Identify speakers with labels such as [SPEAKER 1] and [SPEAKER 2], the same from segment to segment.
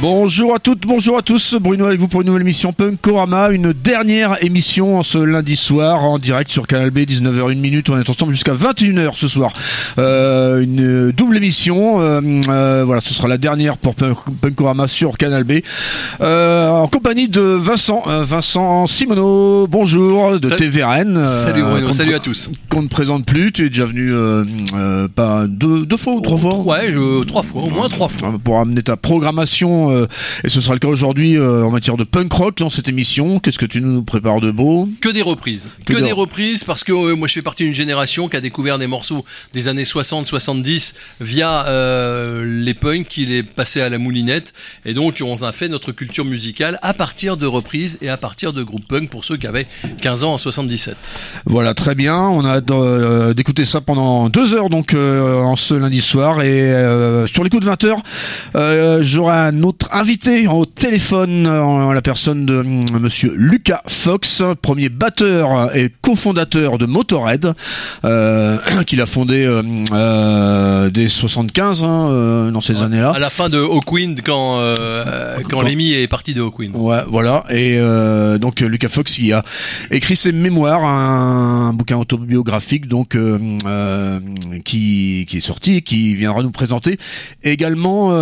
[SPEAKER 1] Bonjour à toutes, bonjour à tous, Bruno avec vous pour une nouvelle émission Punkorama, une dernière émission ce lundi soir en direct sur Canal B, 19h01, on est ensemble jusqu'à 21h ce soir. Une double émission, voilà, ce sera la dernière pour Punkorama sur Canal B, en compagnie de Vincent Simoneau, bonjour, de TVRN.
[SPEAKER 2] Salut Bruno, salut à tous.
[SPEAKER 1] Qu'on ne présente plus, tu es déjà venu pas deux fois ou trois fois?
[SPEAKER 2] Ouais, 3 fois, au moins 3 fois.
[SPEAKER 1] Pour amener ta programmation, et ce sera le cas aujourd'hui en matière de punk rock dans cette émission. Qu'est-ce que tu nous prépares de beau?
[SPEAKER 2] Que des reprises. Que des reprises parce que moi je fais partie d'une génération qui a découvert des morceaux des années 60-70 via les punks qui les passaient à la moulinette. Et donc on a fait notre culture musicale à partir de reprises et à partir de groupes punk pour ceux qui avaient 15 ans en 77.
[SPEAKER 1] Voilà, très bien. On a d'écouter ça pendant 2 heures donc en ce lundi soir. Et sur les coups de 20h, j'aurai un autre invité au téléphone, en la personne de monsieur Lucas Fox, premier batteur et cofondateur de Motörhead, qu'il a fondé dès 75 dans ces années-là.
[SPEAKER 2] À la fin de Hawkwind quand Lemmy est parti de Hawkwind.
[SPEAKER 1] Ouais, voilà. Et donc Lucas Fox qui a écrit ses mémoires, un bouquin autobiographique donc qui est sorti et qui viendra nous présenter également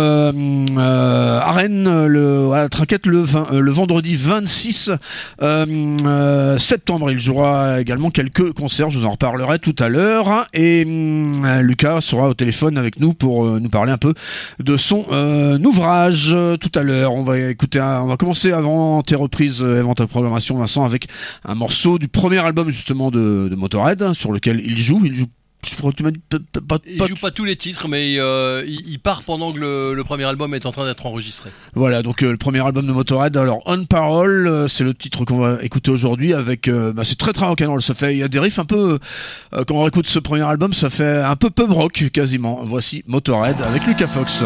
[SPEAKER 1] à Rennes à la Traquette le vendredi 26 septembre. Il jouera également quelques concerts, je vous en reparlerai tout à l'heure. Et Lucas sera au téléphone avec nous pour nous parler un peu de son ouvrage tout à l'heure. On va commencer avant tes reprises, avant ta programmation, Vincent, avec un morceau du premier album justement de Motörhead, sur lequel il joue. Je crois que tu m'as dit
[SPEAKER 2] il joue pas tous les titres, mais il part pendant que le premier album est en train d'être enregistré.
[SPEAKER 1] Voilà, donc le premier album de Motörhead. Alors On Parole, c'est le titre qu'on va écouter aujourd'hui avec. C'est très très rock'n'roll. Il y a des riffs un peu. Quand on écoute ce premier album, ça fait un peu pub rock quasiment. Voici Motörhead avec Lucas Fox.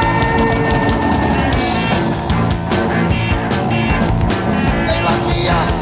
[SPEAKER 3] They lock me up.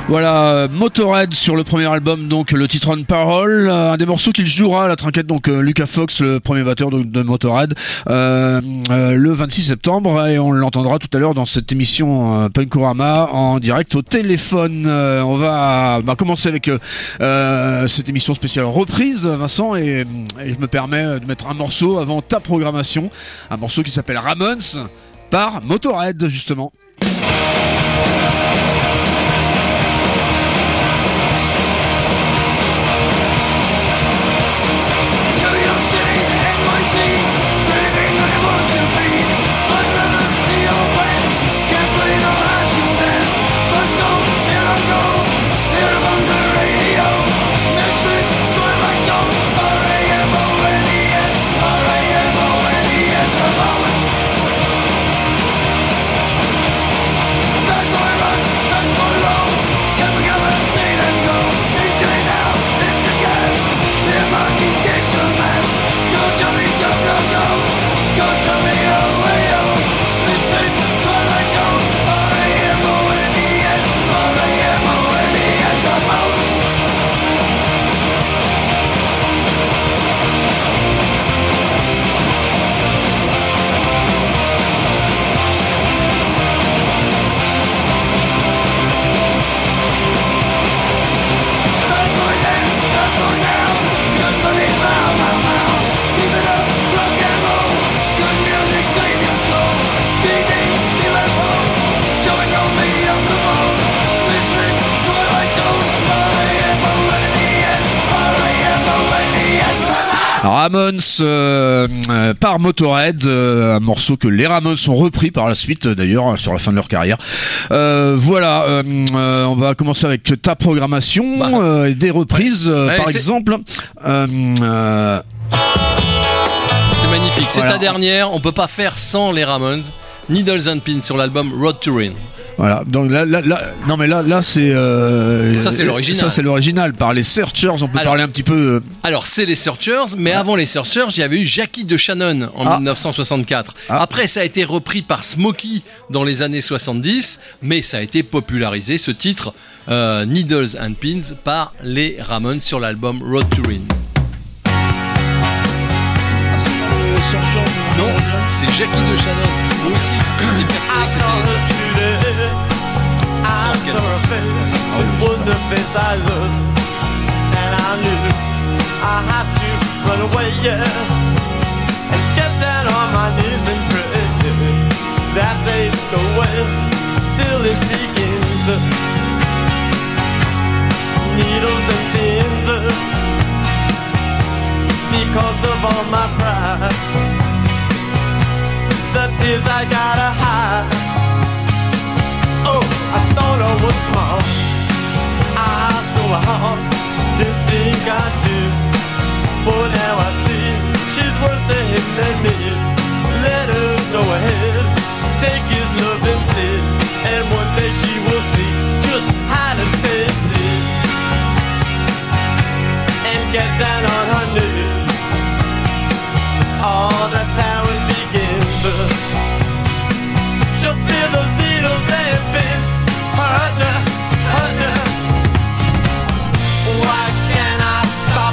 [SPEAKER 1] Voilà, Motorhead sur le premier album, donc le titre On Parole, un des morceaux qu'il jouera à la trinquette, donc Lucas Fox, le premier batteur de Motorhead, le 26 septembre, et on l'entendra tout à l'heure dans cette émission Punkorama en direct au téléphone. On va commencer avec cette émission spéciale reprise, Vincent, et je me permets de mettre un morceau avant ta programmation, un morceau qui s'appelle Ramones par Motorhead, justement. Ramones par Motorhead, un morceau que les Ramones ont repris par la suite d'ailleurs sur la fin de leur carrière. Voilà, on va commencer avec ta programmation, des reprises par exemple.
[SPEAKER 2] C'est magnifique, c'est ta dernière, on peut pas faire sans les Ramones. Needles and Pins sur l'album Road to Ruin.
[SPEAKER 1] Voilà, donc là, c'est
[SPEAKER 2] ça c'est l'original.
[SPEAKER 1] Ça c'est l'original. Par les Searchers, on peut parler un petit peu.
[SPEAKER 2] Alors c'est les Searchers, mais avant les Searchers, il y avait eu Jackie de Shannon en 1964. Après, ça a été repris par Smokey dans les années 70, mais ça a été popularisé ce titre Needles and Pins par les Ramones sur l'album Road to Ruin. Non, c'est Jackie de Shannon. Moi aussi, j'ai persuadé que c'était les Searchers.
[SPEAKER 3] I saw a face, it was a face I loved, and I knew I had to run away, and get down on my knees and pray that they'd go away. Still it begins, needles and pins, because of all my pride, the tears I gotta hide. I thought I was smart, I stole her heart, didn't think I did, but now I see she's worse to him than me. Let her go ahead, take his love instead, and one day she will see just how to say this, and get down on her knees. Oh, that's how it begins. She'll feel those needles and pins. Why can't I stop?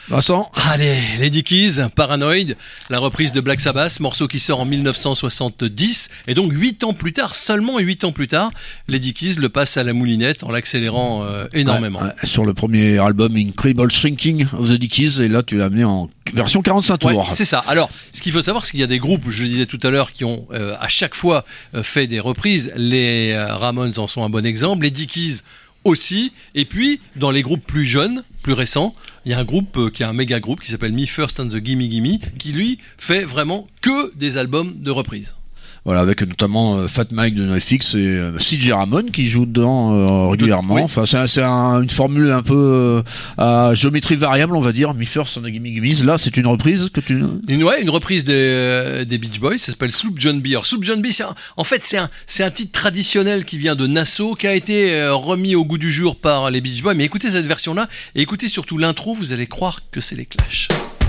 [SPEAKER 1] Vincent.
[SPEAKER 2] Allez, les Dickies, Paranoid, la reprise de Black Sabbath, morceau qui sort en 1970, et donc 8 ans plus tard, seulement 8 ans plus tard, les Dickies le passent à la moulinette en l'accélérant énormément.
[SPEAKER 1] Sur le premier album Incredible Shrinking of the Dickies, et là tu l'as amené en version 45 tours.
[SPEAKER 2] Ouais, c'est ça. Alors, ce qu'il faut savoir, c'est qu'il y a des groupes, je le disais tout à l'heure, qui ont à chaque fois fait des reprises. Les Ramones en sont un bon exemple, les Dickies aussi, et puis dans les groupes plus jeunes, plus récents, il y a un groupe qui est un méga groupe qui s'appelle Me First and the Gimme Gimme, qui lui fait vraiment que des albums de reprises.
[SPEAKER 1] Voilà, avec notamment Fat Mike de NoFX et CJ Ramone qui joue dedans régulièrement.
[SPEAKER 2] Oui.
[SPEAKER 1] Enfin, c'est une formule un peu à géométrie variable, on va dire. Me First and the Gimme Gimme. Là, c'est une reprise que tu...
[SPEAKER 2] Une reprise des Beach Boys, ça s'appelle Sloop John B. Alors, Sloop John B, c'est un titre traditionnel qui vient de Nassau, qui a été remis au goût du jour par les Beach Boys. Mais écoutez cette version-là, et écoutez surtout l'intro, vous allez croire que c'est les Clash.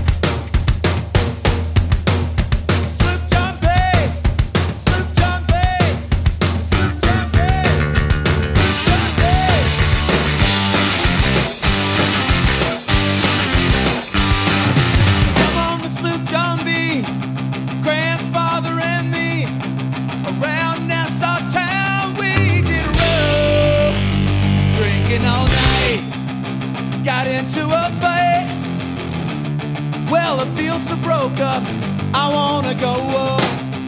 [SPEAKER 4] Got into a fight. Well, it feels so broke up. I wanna go up.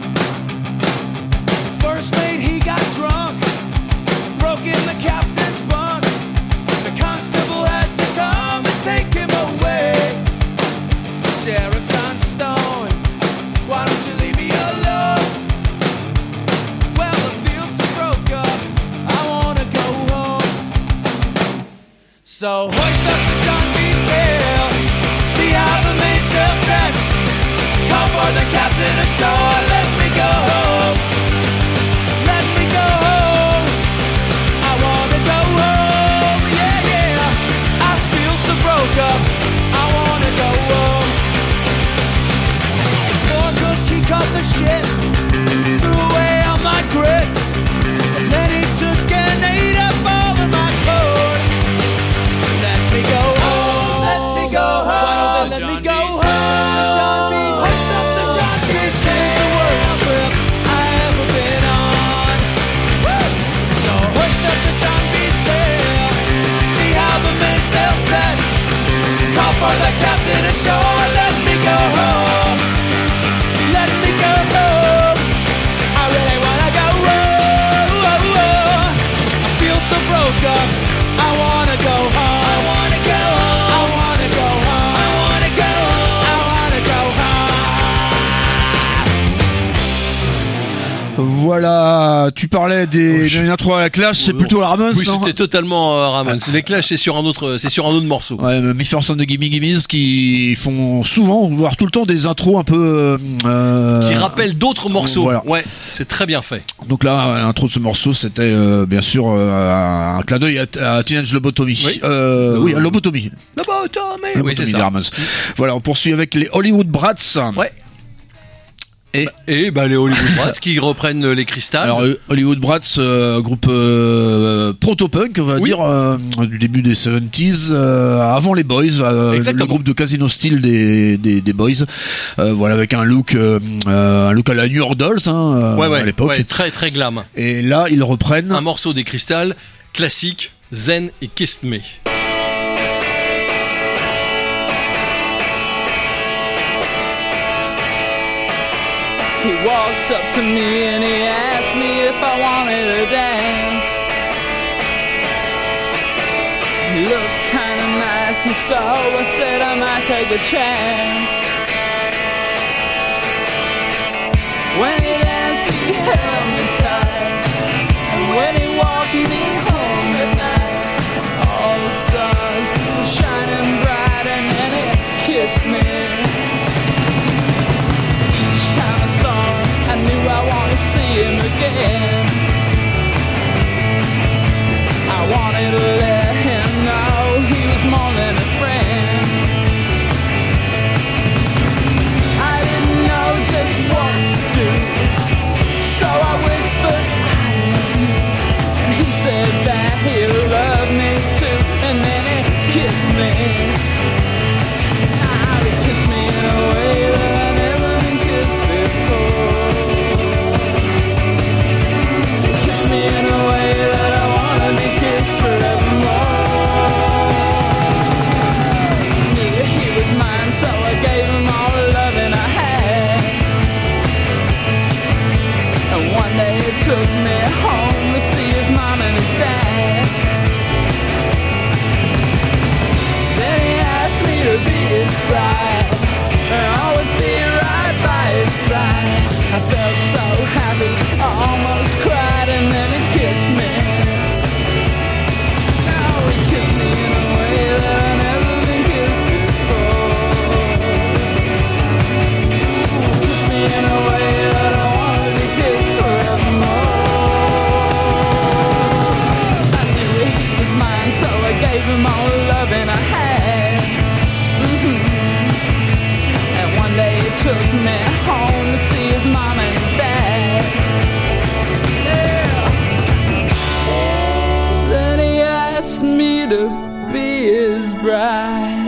[SPEAKER 4] First mate, he got drunk, broke in the captain's bunk. The constable had to come and take him away. Sheriff John Stone, why don't you leave me alone? Well, it feels so broke up. I wanna go home. So hoist up the John B. sail, see how the mainsail sets. Call for the captain ashore, let me go home. Let me go home. I wanna go home. Yeah, yeah. I feel so broke up. I wanna go home. Poor cook, he caught the shit, threw away all my grits, and then he took and ate up all of my code. Let me go home. Let me go home. Why don't they let me go home? John B. Hoist up the John B. Sail's the worst trip I ever been on. Woo! So hoist up the John B. sail, see how the mainsail sets. Call for the captain ashore. Let me go home. Let me go home. I really wanna go home. I feel so broke up. I wanna go home. I wanna go home. I wanna go home. I wanna go home. I wanna go home.
[SPEAKER 1] Voilà, tu parlais d'une intro à la Clash, c'est plutôt la Ramones,
[SPEAKER 2] Oui,
[SPEAKER 1] non?
[SPEAKER 2] c'était totalement Ramones. Les Clash, c'est sur un autre morceau.
[SPEAKER 1] Ouais, Me First and the Gimme Gimmes qui font souvent, voire tout le temps, des intros un peu...
[SPEAKER 2] Qui rappellent d'autres morceaux.
[SPEAKER 1] Voilà.
[SPEAKER 2] Ouais, c'est très bien fait.
[SPEAKER 1] Donc là, l'intro de ce morceau, c'était bien sûr un clin d'œil à Teenage Lobotomy.
[SPEAKER 2] Oui.
[SPEAKER 1] Oui, à Lobotomy.
[SPEAKER 2] Lobotomy, oui, c'est
[SPEAKER 1] Lobotomy des
[SPEAKER 2] ça.
[SPEAKER 1] Ramones. Voilà, on poursuit avec les Hollywood Brats.
[SPEAKER 2] Ouais.
[SPEAKER 1] Et
[SPEAKER 2] les Hollywood Brats qui reprennent les Crystals.
[SPEAKER 1] alors Hollywood Brats, groupe proto-punk, on va
[SPEAKER 2] Oui.
[SPEAKER 1] dire, du début des 70s, avant les Boys, le
[SPEAKER 2] Exactement.
[SPEAKER 1] groupe de Casino Steel des Boys. Voilà, avec un look à la New York Dolls, à l'époque.
[SPEAKER 2] ouais, très très glam.
[SPEAKER 1] Et là, ils reprennent.
[SPEAKER 2] Un morceau des Crystals classique, Zen et Kissed Me.
[SPEAKER 5] He walked up to me and he asked me if I wanted to dance. He looked kinda nice and so I said I might take a chance. When he danced he held me tight, and when he walked me home at night, all the stars were shining bright and then he kissed me. I knew I wanted to see him again. I wanted to let him know he was more than a friend. I didn't know just what to do, so I whispered, and he said,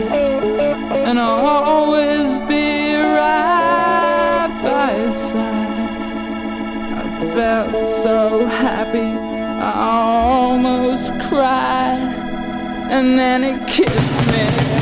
[SPEAKER 5] and I'll always be right by his side. I felt so happy, I almost cried, and then he kissed me.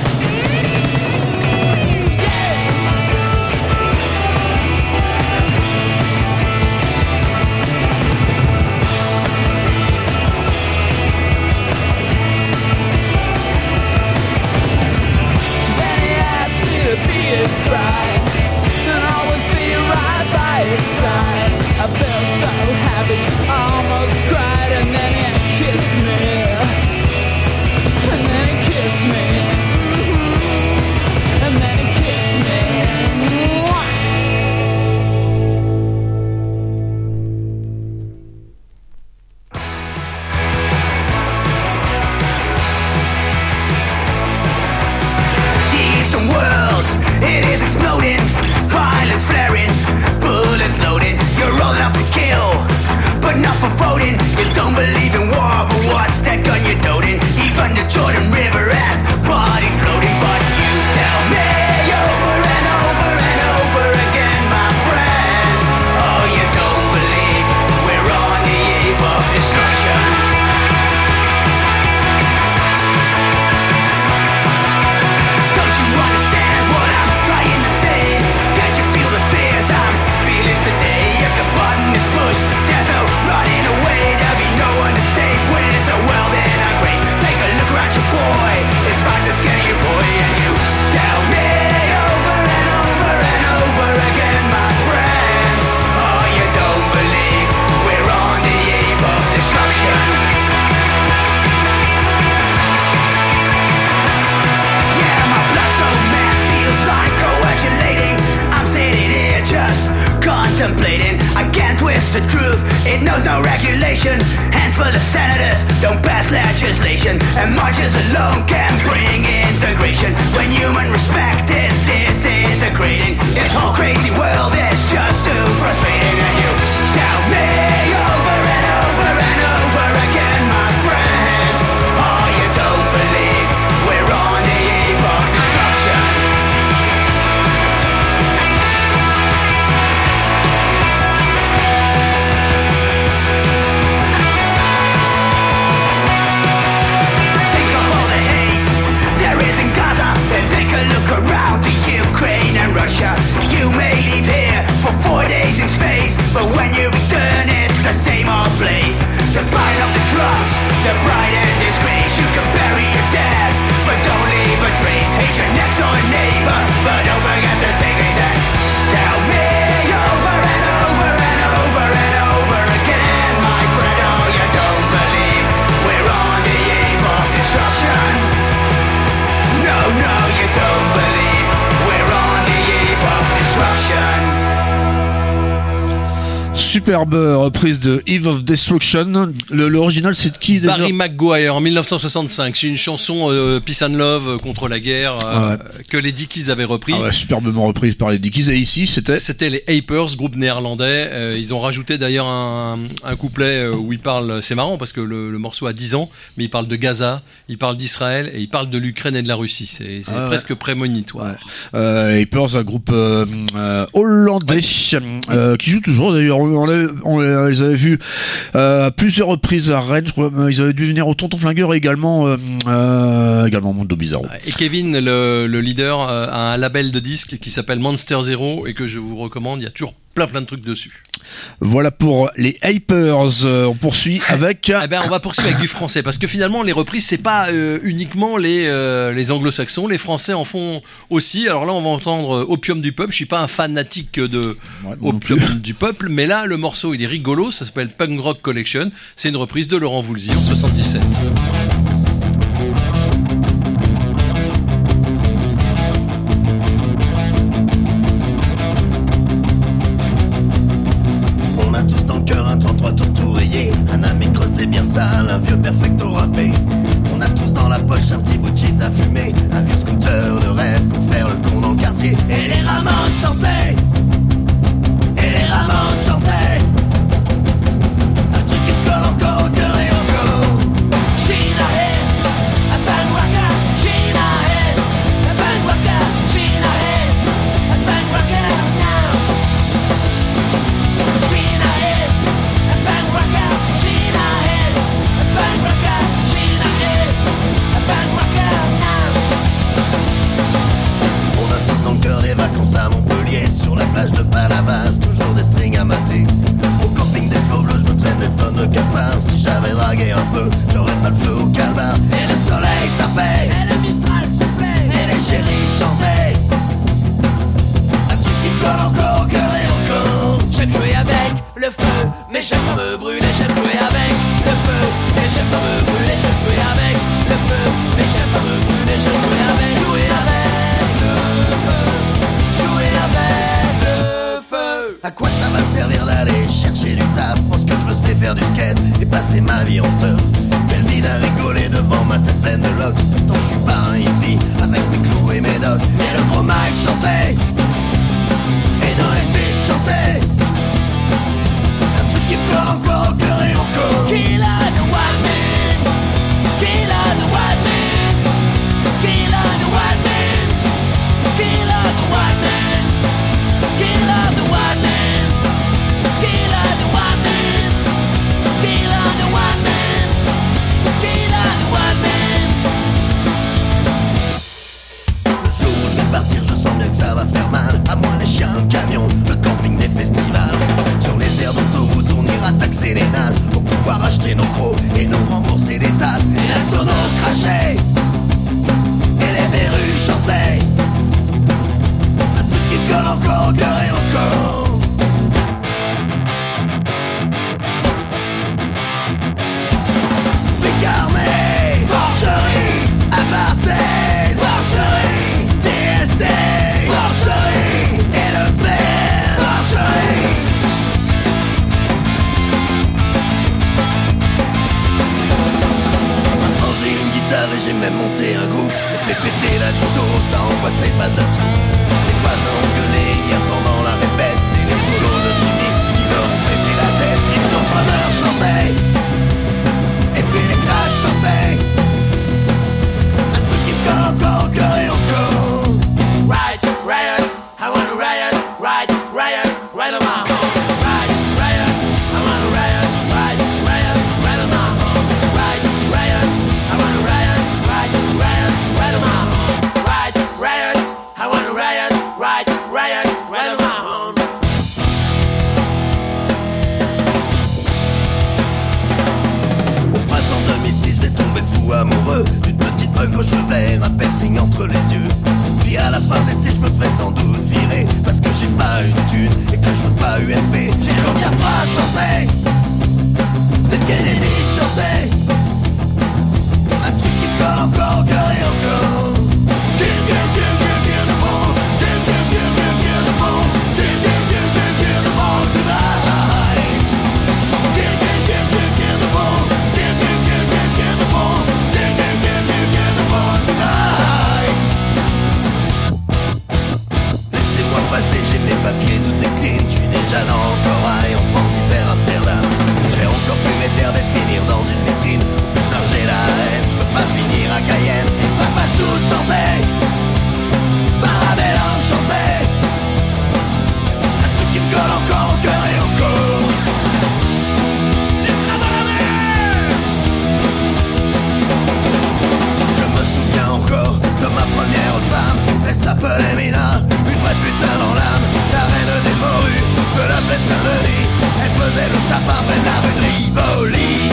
[SPEAKER 5] I felt so happy, I almost cried, and then he kissed me. And then he kissed me. And then he kissed me.
[SPEAKER 6] The Eastern world, it is exploding, violence flaring, bullets loading. You're old enough to kill, but not for voting. You don't believe in war, but what's that gun you're toting? Even the Jordan River has bodies floating. But you tell me over and over and over again, my friend, oh, you don't believe we're on the eve of destruction. Don't you understand what I'm trying to say? Can't you feel the fears I'm feeling today? If the button is pushed, there's no running away. There'll be no one to save with the world in a grave. Take a look around your boy, it's about to scare you, boy. And you tell me over and over and over again, my friend, oh, you don't believe we're on the eve of destruction. Yeah, my blood so mad feels like coagulating. I'm sitting here just contemplating. I can't twist the truth, it knows no regulation. Handful of senators don't pass legislation, and marches alone can bring integration. When human respect is disintegrating, this whole crazy world is just too frustrating. And you tell me over and over and over again, my friend, oh, you don't believe we're on the eve of destruction. Think of all the hate there is in Gaza, and take a look around to Ukraine and Russia. You may leave here for 4 days in space, but when you return it's the same old place. The burn of the drums, the pride and disgrace. You can bury your dead, but don't leave a trace. Hate your next door neighbor, but don't forget the savings. And tell me over and over and over and over again, my friend, oh, you don't believe we're on the eve of destruction. No, no, you don't believe we're on the eve of destruction.
[SPEAKER 1] Superbe reprise de Eve of Destruction. L'original, c'est de qui déjà?
[SPEAKER 2] Barry McGuire en 1965. C'est une chanson Peace and Love contre la guerre que les Dickies avaient repris.
[SPEAKER 1] Ah ouais, superbement reprise par les Dickies. Et ici,
[SPEAKER 2] C'était les Apers, groupe néerlandais. Ils ont rajouté d'ailleurs un couplet où ils parlent. C'est marrant parce que le morceau a 10 ans, mais ils parlent de Gaza, ils parlent d'Israël et ils parlent de l'Ukraine et de la Russie. C'est presque prémonitoire.
[SPEAKER 1] Apers, un groupe hollandais qui joue toujours d'ailleurs. On les avait vus à plusieurs reprises à Rennes. Je crois ils avaient dû venir au Tonton Flingueur également Mondo Bizarro.
[SPEAKER 2] Et Kevin, le leader, a un label de disques qui s'appelle Monster Zero et que je vous recommande. Il y a toujours plein de trucs dessus.
[SPEAKER 1] Voilà pour les Hypers. On poursuit avec...
[SPEAKER 2] Eh ben, on va poursuivre avec du français parce que finalement les reprises c'est pas uniquement les anglo-saxons, les français en font aussi. Alors là on va entendre Opium du peuple. Je suis pas un fanatique de Opium du peuple, mais là le morceau il est rigolo. Ça s'appelle Punk Rock Collection. C'est une reprise de Laurent Voulzy en 77.
[SPEAKER 6] On a tous dans le cœur un 33 tout rayé, un ami crusté bien sale, un vieux perfecto râpé. On a tous dans la poche un petit bout de shit à fumer, un vieux scooter de rêve pour faire le tour dans le quartier. Et les ramons chantaient, et les ramons chantaient, un truc qui colle encore au cœur et encore. Gira pas le feu au calbar. Et le soleil tapait, et le mistral soufflait, et les chéris chantaient. Un truc qui colle encore au cœur et au corps. J'aime jouer avec le feu, mais j'aime pas me brûler. J'aime jouer avec le feu, mais j'aime pas me brûler. J'aime jouer avec le feu, mais j'aime pas me brûler. J'aime jouer avec le feu, jouer avec le feu. À quoi ça va me servir d'aller chercher du taf? Parce que je veux sais faire du skate et passer ma vie en teuf. Quelle vie à rigoler devant ma tête pleine de locks. Pourtant je suis pas un hippie avec mes clous et mes docs. Et le gros Mike chantait, et dans les filles chantait. Un truc qui pleure encore au cœur et au corps. Kill the white man, kill the white man, kill the white man, kill the white man, kill the white man, kill the white man, kill the white man, kill the white man. Le jour où je vais partir, je sens bien que ça va faire mal. À moi les chiens, le camion, le camping des festivals. Sur les aires d'autoroute, on ira taxer les nazes pour pouvoir acheter nos crocs et nous rembourser des tasses. Et la sono crachait, et les verrues chantaient. Un truc qui colle encore au cœur et au corps. Pécarmé, porcherie, apartheid, porcherie, TSD, porcherie, et le père, porcherie. Maintenant j'ai une guitare et j'ai même monté un groupe. J'ai fait péter la disto, ça envoie c'est pas de la soupe. Les voisins ont gueulé hier pendant la répète. C'est les solos de Jimmy qui leur ont pété la tête. Les entrepreneurs chantaient, et puis les clashs chantaient. Un truc qui colle encore au cœur et au corps. Right, riot, I wanna riot, right, riot, right on my home. Right, riot, I wanna riot, right, riot, right on my home. Right, riot, I wanna riot, right, riot, right on my home. Right, riot, I wanna riot, right, riot, right on my home. Au printemps 2006, je vais tomber fou amoureux d'une petite punk aux cheveux verts, un piercing entre les yeux. Puis à la fin de l'été, je me ferai sans doute virer parce que j'ai pas une thune et que je veux pas UMP. J'ai le Biafra chantait, Dead Kennedy chantait. Un truc qui colle encore au cœur et au corps. Kill, kill, kill, kill, kill the ball. Kill, kill, kill, kill, kill the ball. Kill, kill, kill, kill, kill the ball tonight. Kill, kill, kill, kill, kill the ball. Kill, kill, kill, kill, kill the ball. Kill, kill, kill, kill, kill the ball tonight. Laissez-moi passer, j'ai mes papiers, tout est clean. Je suis déjà dans le corail, en transit vers Amsterdam. J'ai encore fumé de l'herbe et finir dans une vitrine. Putain j'ai la haine, je veux pas finir à Cayenne. Papa Chou chantait, Parabellum chantait. Un truc qui me colle encore au cœur et au corps. Les crabes à la mer. Je me souviens encore de ma première femme. Elle s'appelait Mina, une vraie putain dans l'âme. La reine des morues de la fête Saint-Denis. Elle faisait le tapin près de la rue de Rivoli.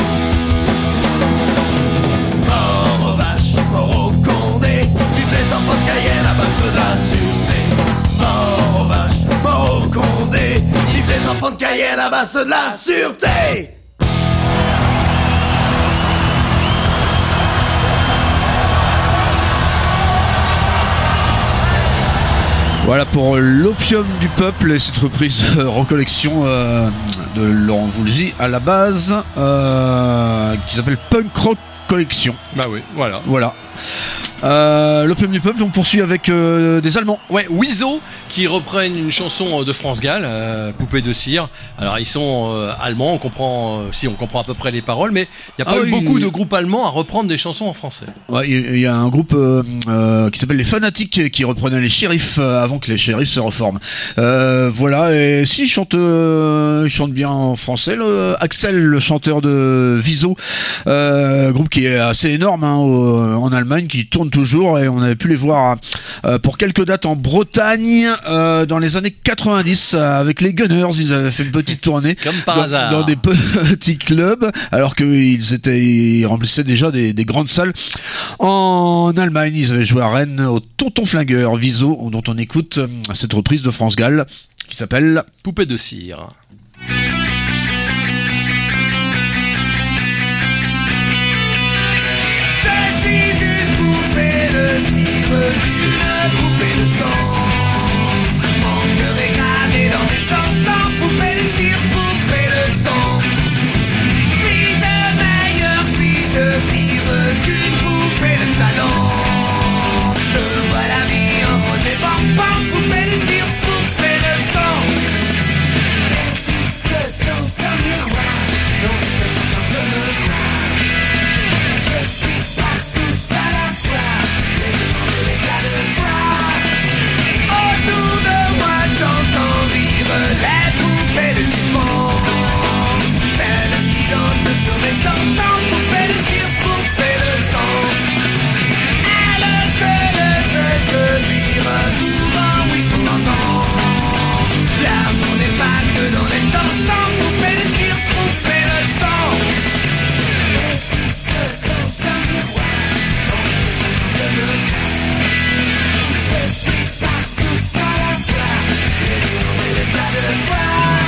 [SPEAKER 6] Mort aux vaches, mort au Condé. Vive les enfants de Cayenne à base de la sûreté. Mort aux vaches, mort au Condé. Vive les enfants de Cayenne à base de la sûreté.
[SPEAKER 1] Voilà pour l'opium du peuple et cette reprise recollection de Laurent Voulzy à la base qui s'appelle Punk Rock Collection.
[SPEAKER 2] Bah oui, voilà.
[SPEAKER 1] Voilà. L'opium du peuple, on poursuit avec des Allemands.
[SPEAKER 2] Ouais, Weezo qui reprennent une chanson de France Gall, Poupée de cire. Alors ils sont allemands, on comprend à peu près les paroles, mais il n'y a pas eu beaucoup de groupes allemands à reprendre des chansons en français.
[SPEAKER 1] Ouais, il y a un groupe qui s'appelle les Fanatiques qui reprenait les Shérifs avant que les Shérifs se reforment. Voilà, et si il chante bien en français, Axel, le chanteur de Weezo, groupe qui est assez énorme en Allemagne, qui tourne tournent toujours et on avait pu les voir pour quelques dates en Bretagne dans les années 90 avec les Gunners. Ils avaient fait une petite tournée
[SPEAKER 2] Comme par hasard.
[SPEAKER 1] dans des petits clubs alors qu'ils remplissaient déjà des grandes salles. En Allemagne, ils avaient joué à Rennes au Tonton Flingueur Viso, dont on écoute cette reprise de France Gall qui s'appelle
[SPEAKER 2] Poupée de cire.
[SPEAKER 6] Je suis une poupée de cire, une poupée de sang. Mon cœur est gravé dans mes chansons. Poupée de cire, poupée de sang. Suis-je meilleur, suis-je pire qu'une poupée de salon? Je vois la vie en rose et bonbon. Poupée de cire, poupée de sang. Les disques sont un miroir, dont le sang de me voir. Je suis partout à la fois, les gens de l'éclat de foi. Autour de moi j'entends rire les poupées de chiffon. Celles qui dansent sur mes chansons. Poupées de cire, poupées de sang. Elles se virent courant, oui pour longtemps. L'amour n'est pas que dans les chansons. Poupées de cire, poupées de sang. Les disques sont un miroir, dont le sang de me voir. Je suis partout à la fois, les yeux et l'éclat de voir.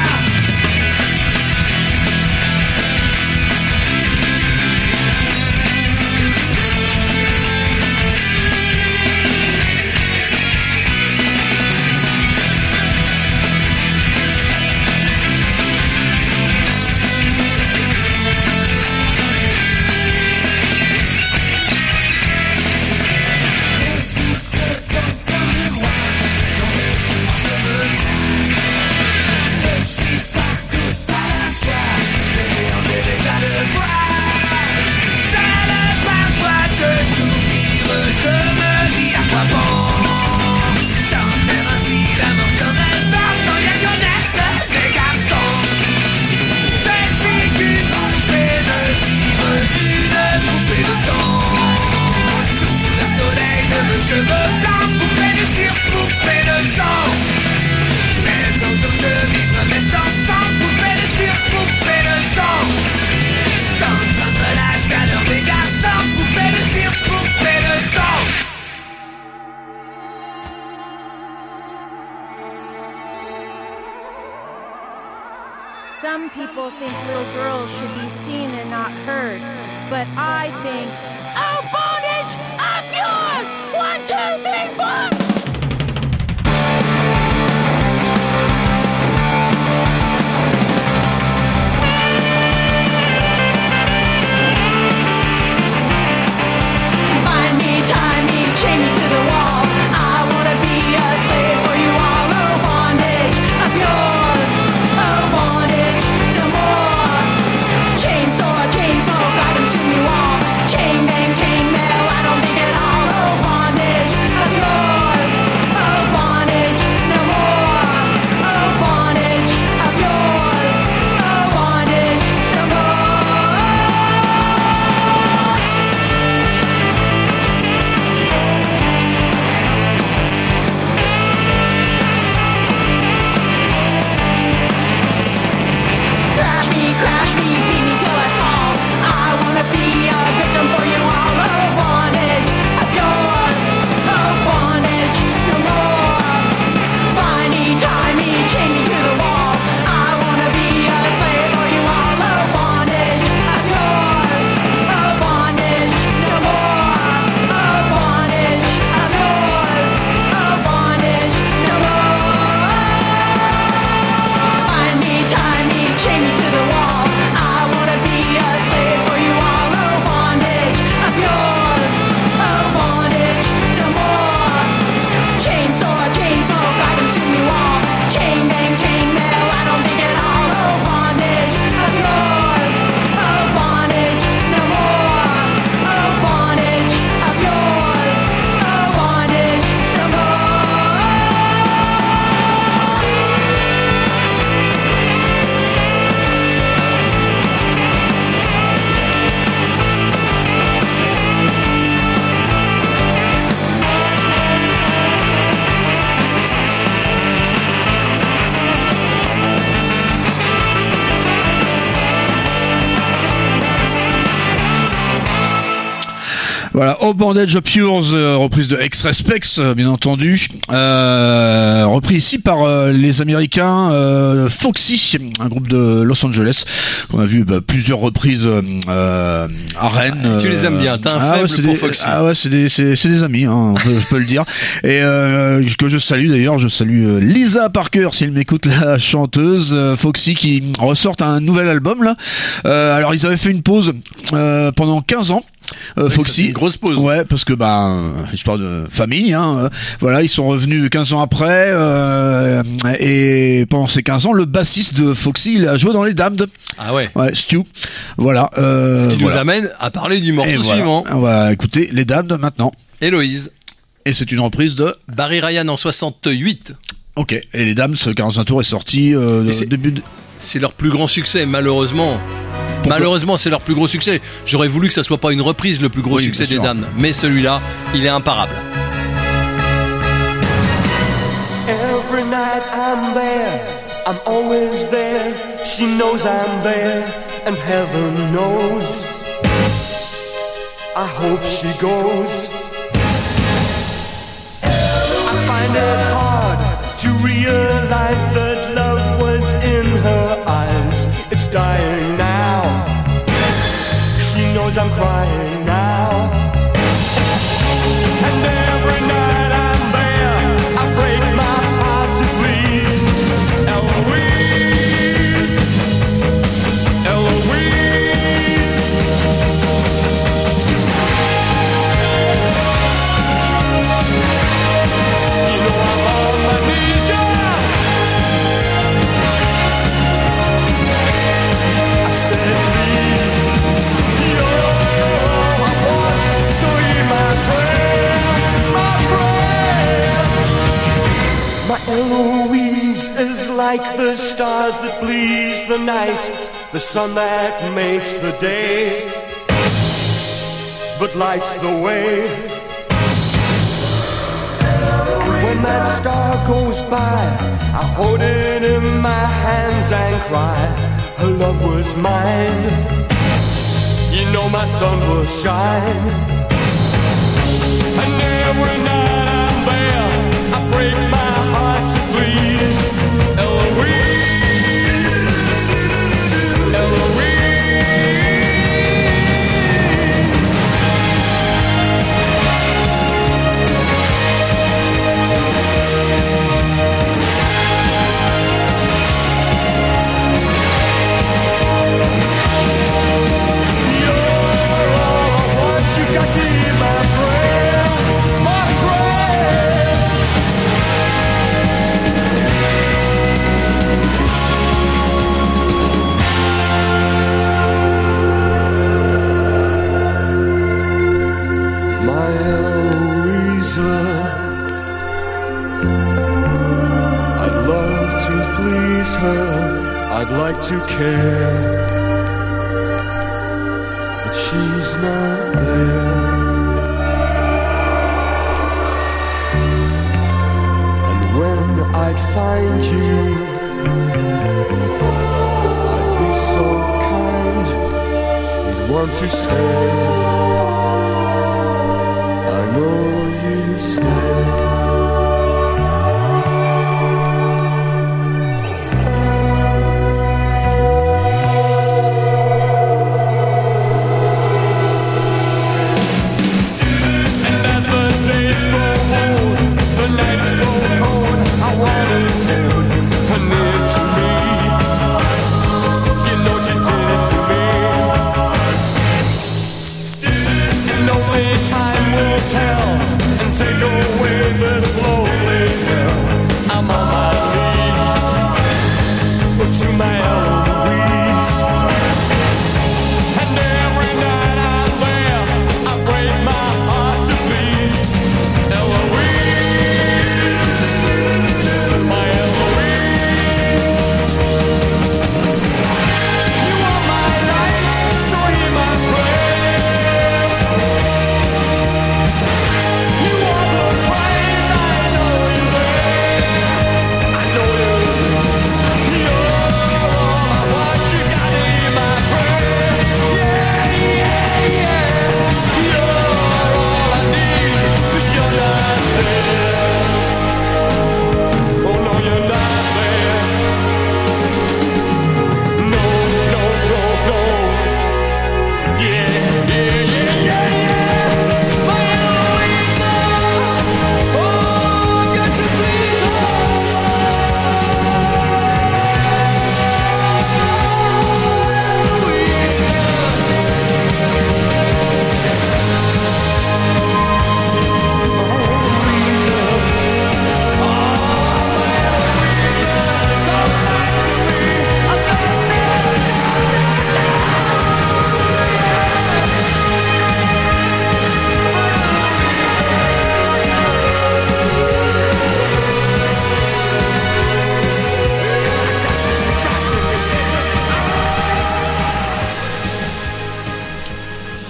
[SPEAKER 6] Les disques sont un miroir, dont le sang de me voir. Je suis partout à la fois, les yeux et l'éclat de voir. Seul parfois je soupire, je me dis à quoi bon chanter ainsi l'amour serait sans y connaître des garçons. Je suis qu'une poupée de cire, une poupée de sang. Sous le soleil de mes cheveux blancs, poupée de cire, poupée de sang. Mais un jour je vivrai mes chansons, poupée de cire, poupée de sang. Sans craindre la chaleur des garçons, poupée de cire, poupée de sang.
[SPEAKER 7] Some people think little girls should be seen and not heard, but I think, oh, bondage, up yours! 1, 2, 3, 4! Bind me, tie me, chain me to the wall. I wanna be a slave for you all. Oh, bondage, I'm yours. Oh, bondage, no more. Chainsaw, chainsaw, guide 'em to me wall. Chain
[SPEAKER 1] Voilà, Oh Bandage of Yours, reprise de X-Respects, bien entendu, repris ici par les Américains Foxy, un groupe de Los Angeles qu'on a vu plusieurs reprises à Rennes.
[SPEAKER 2] Tu les aimes bien, t'as un faible pour Foxy.
[SPEAKER 1] Ah ouais, c'est des amis, hein, je peux le dire. Et que je salue d'ailleurs, je salue Lisa Parker, s'il m'écoute, la chanteuse Foxy, qui ressort un nouvel album là. Alors ils avaient fait une pause pendant 15 ans. Foxy,
[SPEAKER 2] une grosse pause.
[SPEAKER 1] Ouais, parce que histoire de famille, hein. Voilà, ils sont revenus 15 ans après, et pendant ces 15 ans, le bassiste de Foxy, il a joué dans les Damned.
[SPEAKER 2] Ah ouais.
[SPEAKER 1] Ouais, Stu. Voilà.
[SPEAKER 2] Ce qui nous amène à parler du morceau suivant.
[SPEAKER 1] On va écouter les Damned maintenant.
[SPEAKER 2] Héloïse.
[SPEAKER 1] Et c'est une reprise de
[SPEAKER 2] Barry Ryan en 68.
[SPEAKER 1] Ok. Et les Damned, ce 45 tours est sorti début de...
[SPEAKER 2] C'est leur plus grand succès, malheureusement. Malheureusement, c'est leur plus gros succès. J'aurais voulu que ça soit pas une reprise, le plus gros succès des Damned. Mais celui-là, il est imparable.
[SPEAKER 3] Every night I'm there, I'm always there. She knows I'm there, and heaven knows. I hope she goes. I find it hard to realize that love was in her eyes. It's dying now. She knows I'm crying now. And every night I'm there, I break my heart to please Eloise. Eloise. You know I'm on my knees, yeah. I said please, you're all I want, so hear my prayer, my prayer. My Eloise is like the stars that please the night, the sun that makes the day, but lights the way. When that star goes by, I hold it in my hands and cry, her love was mine. You know my sun will shine. And every night I'm there, I break my heart to please Eloise. Eloise. My Eloisa, I'd love to please her, I'd like to care, but she's not there. And when I'd find you, I'd be so kind, you'd want to stay. I know you stay. And as the days grow old, the nights grow cold, I wanna hold her near to me. You know she's did it to me. And only time will tell and take away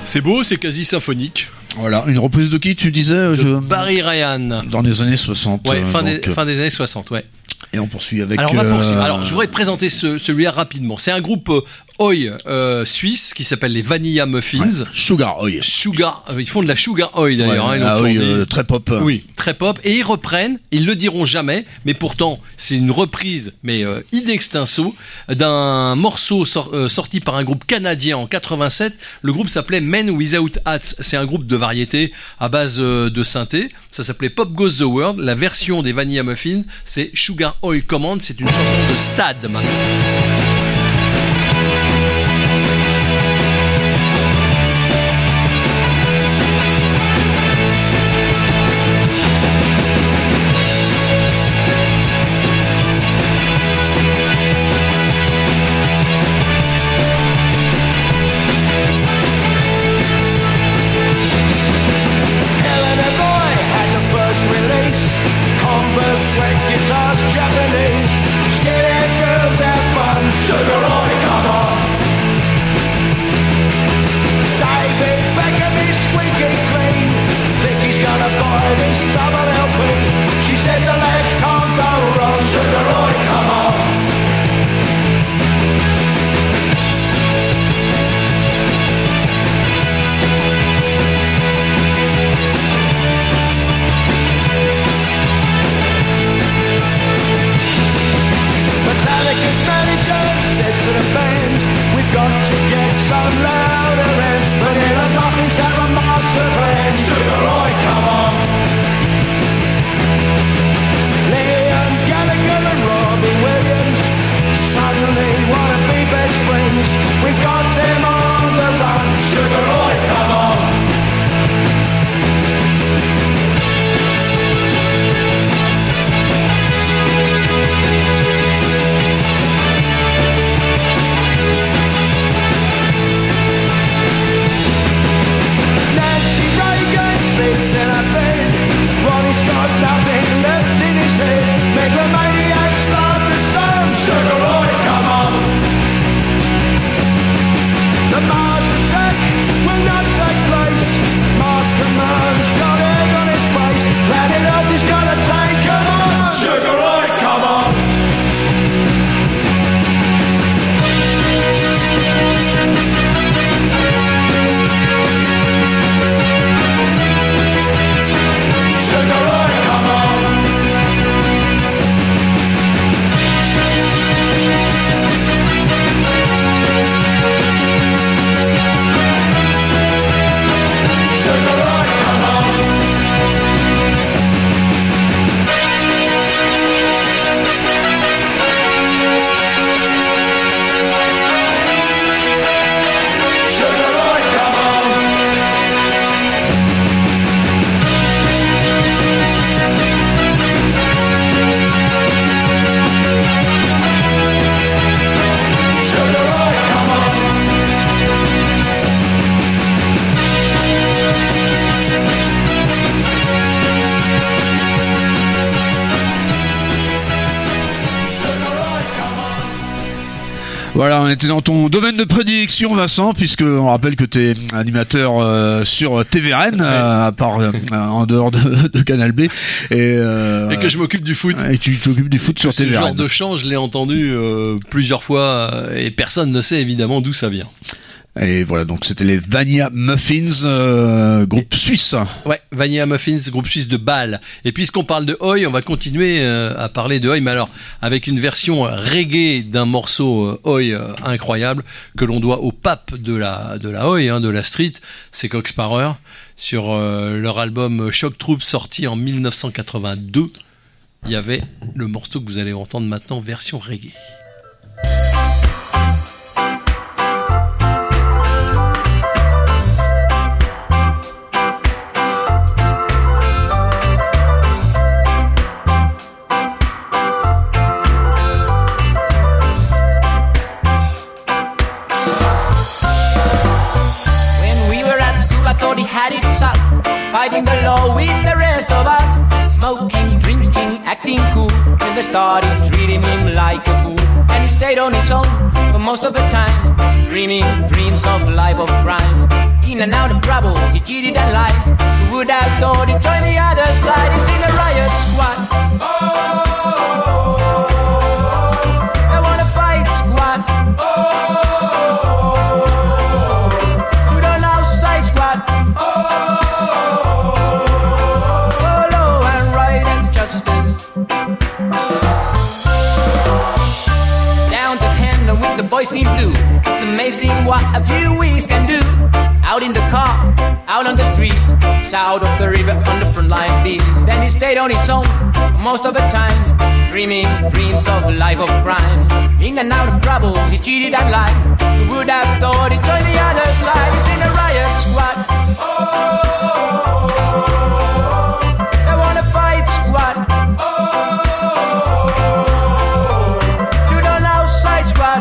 [SPEAKER 2] C'est beau, c'est quasi symphonique.
[SPEAKER 1] Voilà, une reprise de qui tu disais
[SPEAKER 2] Barry Ryan.
[SPEAKER 1] Dans les années 60.
[SPEAKER 2] Ouais, fin des années 60, ouais.
[SPEAKER 1] Et on poursuit avec...
[SPEAKER 2] Alors on va poursuivre. Alors je voudrais te présenter celui-là rapidement. C'est un groupe Oi suisse qui s'appelle les Vanilla Muffins.
[SPEAKER 1] Ouais, Sugar Oi.
[SPEAKER 2] Ils font de la Sugar Oi d'ailleurs.
[SPEAKER 1] Très pop.
[SPEAKER 2] Oui, très pop. Et ils reprennent, ils le diront jamais, mais pourtant c'est une reprise, mais in extenso, d'un morceau sorti par un groupe canadien en 87. Le groupe s'appelait Men Without Hats. C'est un groupe de variété à base de synthé. Ça s'appelait Pop Goes the World. La version des Vanilla Muffins, c'est Sugar Oi Command. C'est une chanson de stade maintenant.
[SPEAKER 1] Voilà, on était dans ton domaine de prédilection, Vincent, puisque on rappelle que tu es animateur sur TVRN, à part en dehors de Canal B, et
[SPEAKER 2] que je m'occupe du foot.
[SPEAKER 1] Et tu t'occupes du foot sur TVRN.
[SPEAKER 2] Ce genre de chant, je l'ai entendu plusieurs fois, et personne ne sait évidemment d'où ça vient.
[SPEAKER 1] Et voilà, donc c'était les Vanilla Muffins, groupe suisse.
[SPEAKER 2] Ouais, Vanilla Muffins, groupe suisse de Bâle. Et puisqu'on parle de Oi, on va continuer à parler de Oi, mais alors avec une version reggae d'un morceau Oi incroyable que l'on doit au pape de la Oi, de la street, c'est Cock Sparrer, sur leur album Shock Troops sorti en 1982. Il y avait le morceau que vous allez entendre maintenant, version reggae.
[SPEAKER 8] Fighting the law with the rest of us, smoking, drinking, acting cool, and they started treating him like a fool. And he stayed on his own for most of the time, dreaming dreams of life of crime. In and out of trouble, he cheated and lied. Who would have thought he'd join the other side? He's in a riot squad. They wanna fight squad. Shoot on outside squad. Law and right and justice. Down to Hendon with the boys in blue. It's amazing what a few weeks can do. Out in the car, out on the street, south of the river on the front line beat. Then he stayed on his own most of the time, dreaming dreams of a life of crime. In and out of trouble, he cheated and lied. Who would have thought he'd join the other side? He's in a riot squad. They wanna fight squad. Shoot on outside squad.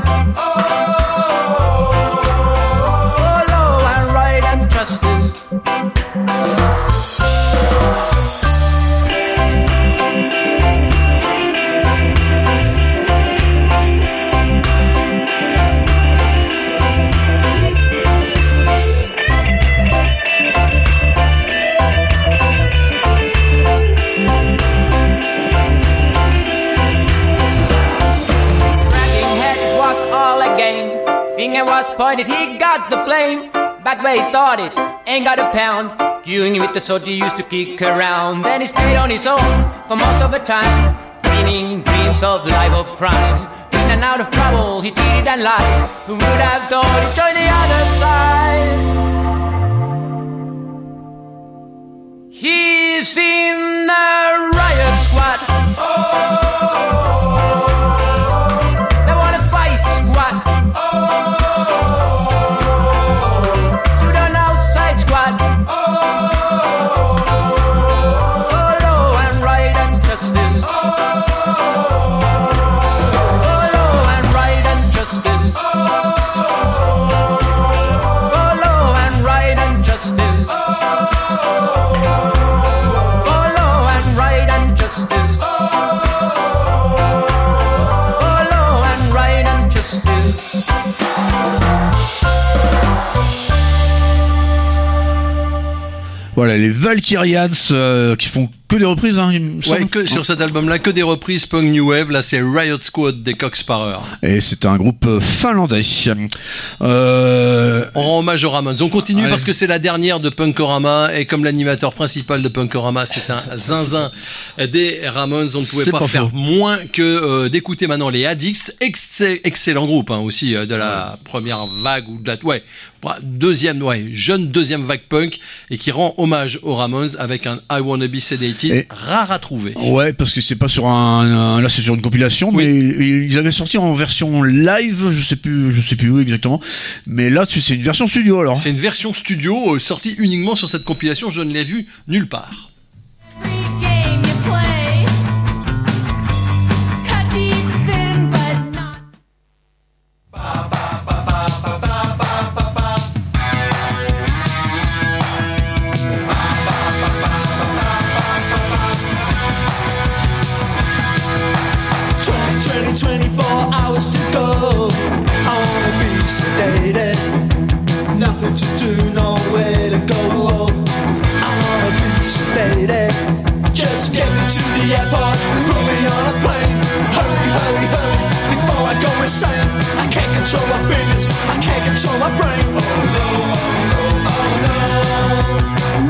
[SPEAKER 8] Finger was pointed, he got the blame. Back where he started, ain't got a pound. Queuing with the sort he used to kick around. Then he stayed on his own for most of the time, dreaming dreams of life of crime. In and out of trouble, he cheated and lied. Who would have thought he'd join the other side? He's in the riot squad. They wanna fight squad. Shoot on outside squad. Law and right and justice. Law and right and justice. Law and right and justice. Law and right and justice. Law and right and justice.
[SPEAKER 1] Voilà, les Valkyrians qui font que des reprises, hein, il me semble.
[SPEAKER 2] Ouais, que sur cet album-là, que des reprises punk new wave. Là, c'est Riot Squad des Cock Sparrer.
[SPEAKER 1] Et c'est un groupe finlandais.
[SPEAKER 2] On rend hommage aux Ramones. On continue parce que c'est la dernière de Punkorama et comme l'animateur principal de Punkorama, c'est un zinzin des Ramones. On ne pouvait pas faire moins que d'écouter maintenant les Addicts. Excellent groupe hein, aussi de la première vague ou de la jeune deuxième vague punk et qui rend hommage aux Ramones avec un I Wanna Be Sedated rare à trouver.
[SPEAKER 1] Ouais, parce que c'est pas sur là c'est sur une compilation, mais ils avaient sorti en version live, je sais plus où exactement, mais là c'est une version studio alors.
[SPEAKER 2] C'est une version studio sortie uniquement sur cette compilation, je ne l'ai vue nulle part.
[SPEAKER 3] Nothing to do, nowhere to go. I wanna be sedated. Just get me to the airport, put me on a plane. Hurry, hurry, hurry, before I go insane. I can't control my fingers, I can't control my brain. Oh no, oh no, oh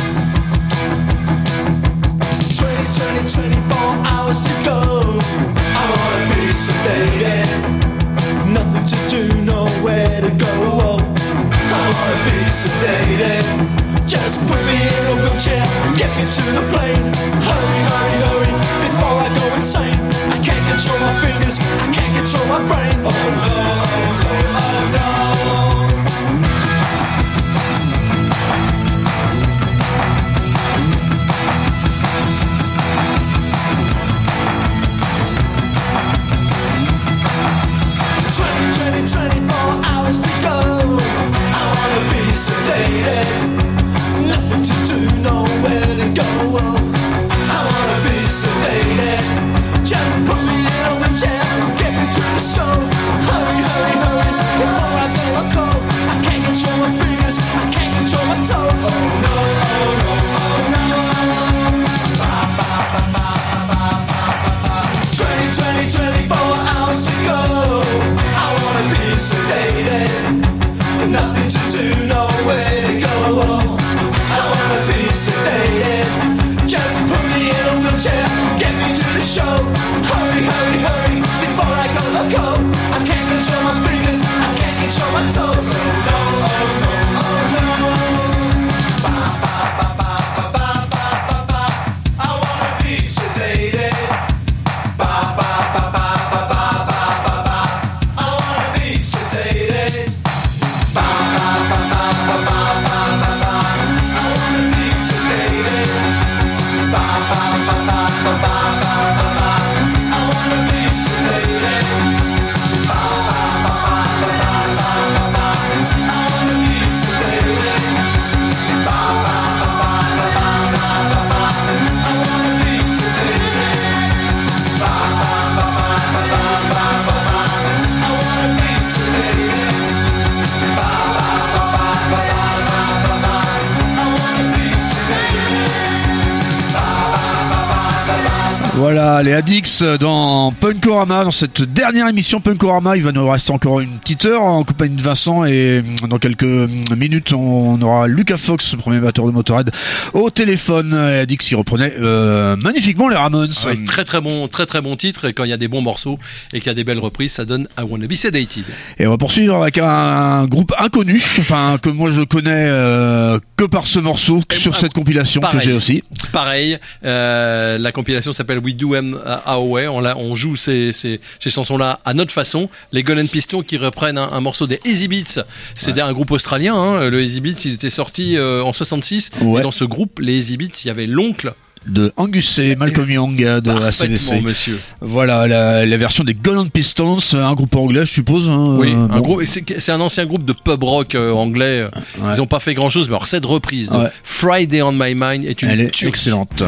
[SPEAKER 3] no. 24 hours to go. I wanna be sedated. Nothing to do, nowhere to go. I wanna be sedated. Just put me in a wheelchair, get me to the plane. Hurry, hurry, hurry, before I go insane. I can't control my fingers, I can't control my brain. Oh no, oh no, oh no. 24 hours to go. I wanna be sedated. Nothing to do, nowhere to go.
[SPEAKER 1] Voilà, les Addicts dans Punkorama, dans cette dernière émission Punkorama. Il va nous rester encore une petite heure en compagnie de Vincent et dans quelques minutes on aura Lucas Fox, premier batteur de Motorhead, au téléphone. Les Addicts qui reprenaient magnifiquement les Ramones.
[SPEAKER 2] Ah ouais, très bon titre, et quand il y a des bons morceaux et qu'il y a des belles reprises, ça donne I Wanna Be Sedated.
[SPEAKER 1] Et on va poursuivre avec un groupe inconnu, enfin que moi je connais que par ce morceau, sur cette compilation
[SPEAKER 2] pareil,
[SPEAKER 1] que j'ai aussi.
[SPEAKER 2] Pareil, la compilation s'appelle We Do Em Our Way. On joue ces chansons-là à notre façon. Les Golden Pistons qui reprennent un morceau des Easy Beats. C'est un groupe australien, hein. Le Easy Beats, il était sorti en 66. Ouais. Et dans ce groupe, les Easy Beats, il y avait l'oncle
[SPEAKER 1] de Angus et Malcolm Young de la CDC.
[SPEAKER 2] Monsieur.
[SPEAKER 1] Voilà la version des Golden Pistons, un groupe anglais, je suppose. Hein,
[SPEAKER 2] oui, un groupe. C'est un ancien groupe de pub rock anglais. Ouais. Ils ont pas fait grand chose, mais alors cette reprise de Friday on My Mind est
[SPEAKER 1] Elle est excellente.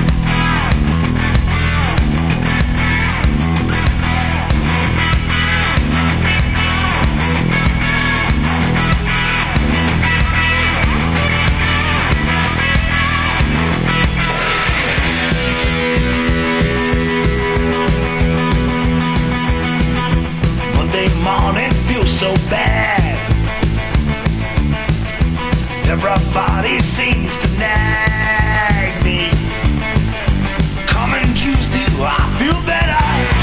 [SPEAKER 6] Everybody seems to nag me. Coming Tuesday, I feel better.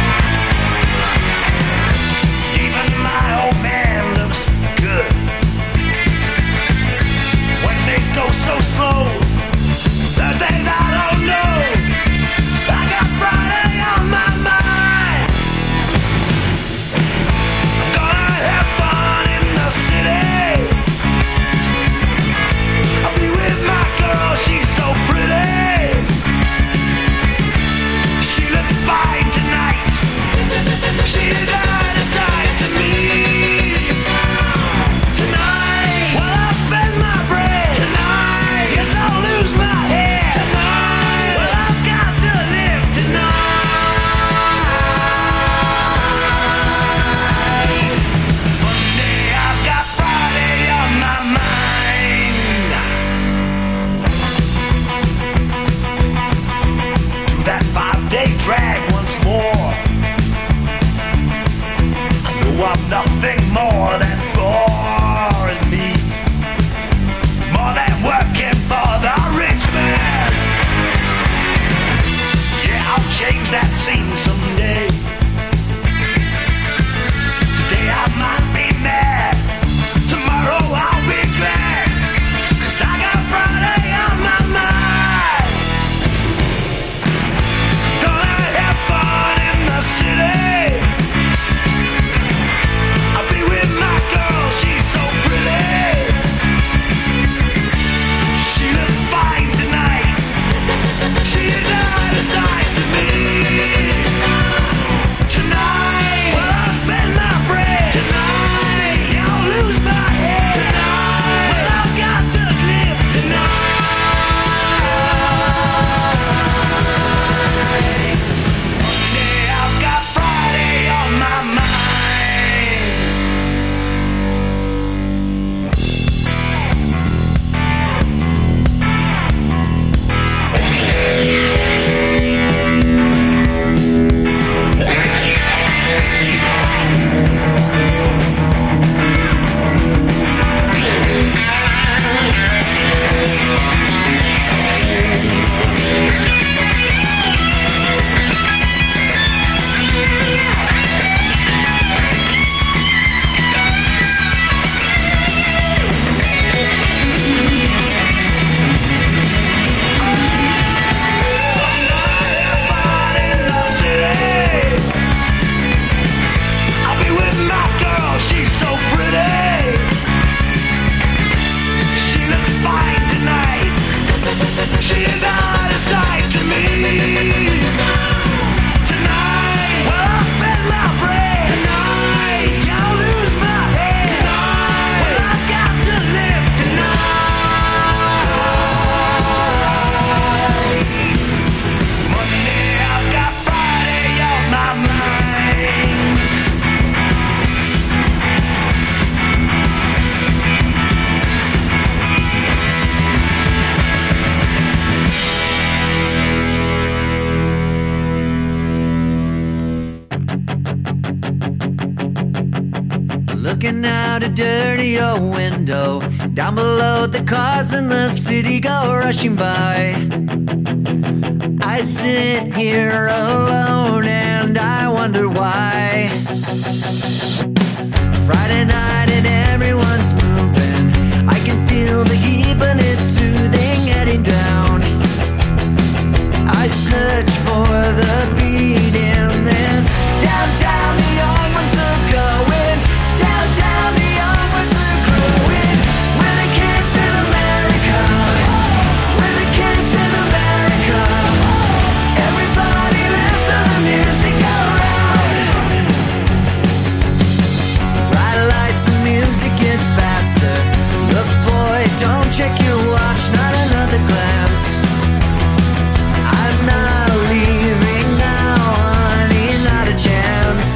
[SPEAKER 6] Even my old man looks good. Wednesdays go so slow. Thursdays I don't know. I got Friday on my mind. I'm gonna have fun in the city. I'll be with my girl, she's so pretty. She looks fine tonight. She's out of sight to me. Tonight, well, I'll spend my bread. Tonight, guess I'll lose my head. Tonight, well, I've got to live tonight. Monday, I've got Friday on my mind. That 5-day drag once more. I know I'm nothing more that bores me, more than working for the rich man. Yeah, I'll change that scene someday. Today I might be mad, tomorrow I'll be glad, 'cause I got Friday on my mind. Gonna have fun in
[SPEAKER 9] looking out a dirty old window. Down below, the cars in the city go rushing by. I sit here alone and I wonder why. Friday night and everyone's moving. I can feel the heat but it's soothing heading down. I search for the beat in this. Downtown the young ones are going. Downtown the young ones are growing. We're the kids in America. We're the kids in America. Everybody listen to the music around. Bright lights and music gets faster. Look boy, don't check your watch, not another glance. I'm not leaving now, honey, not a chance.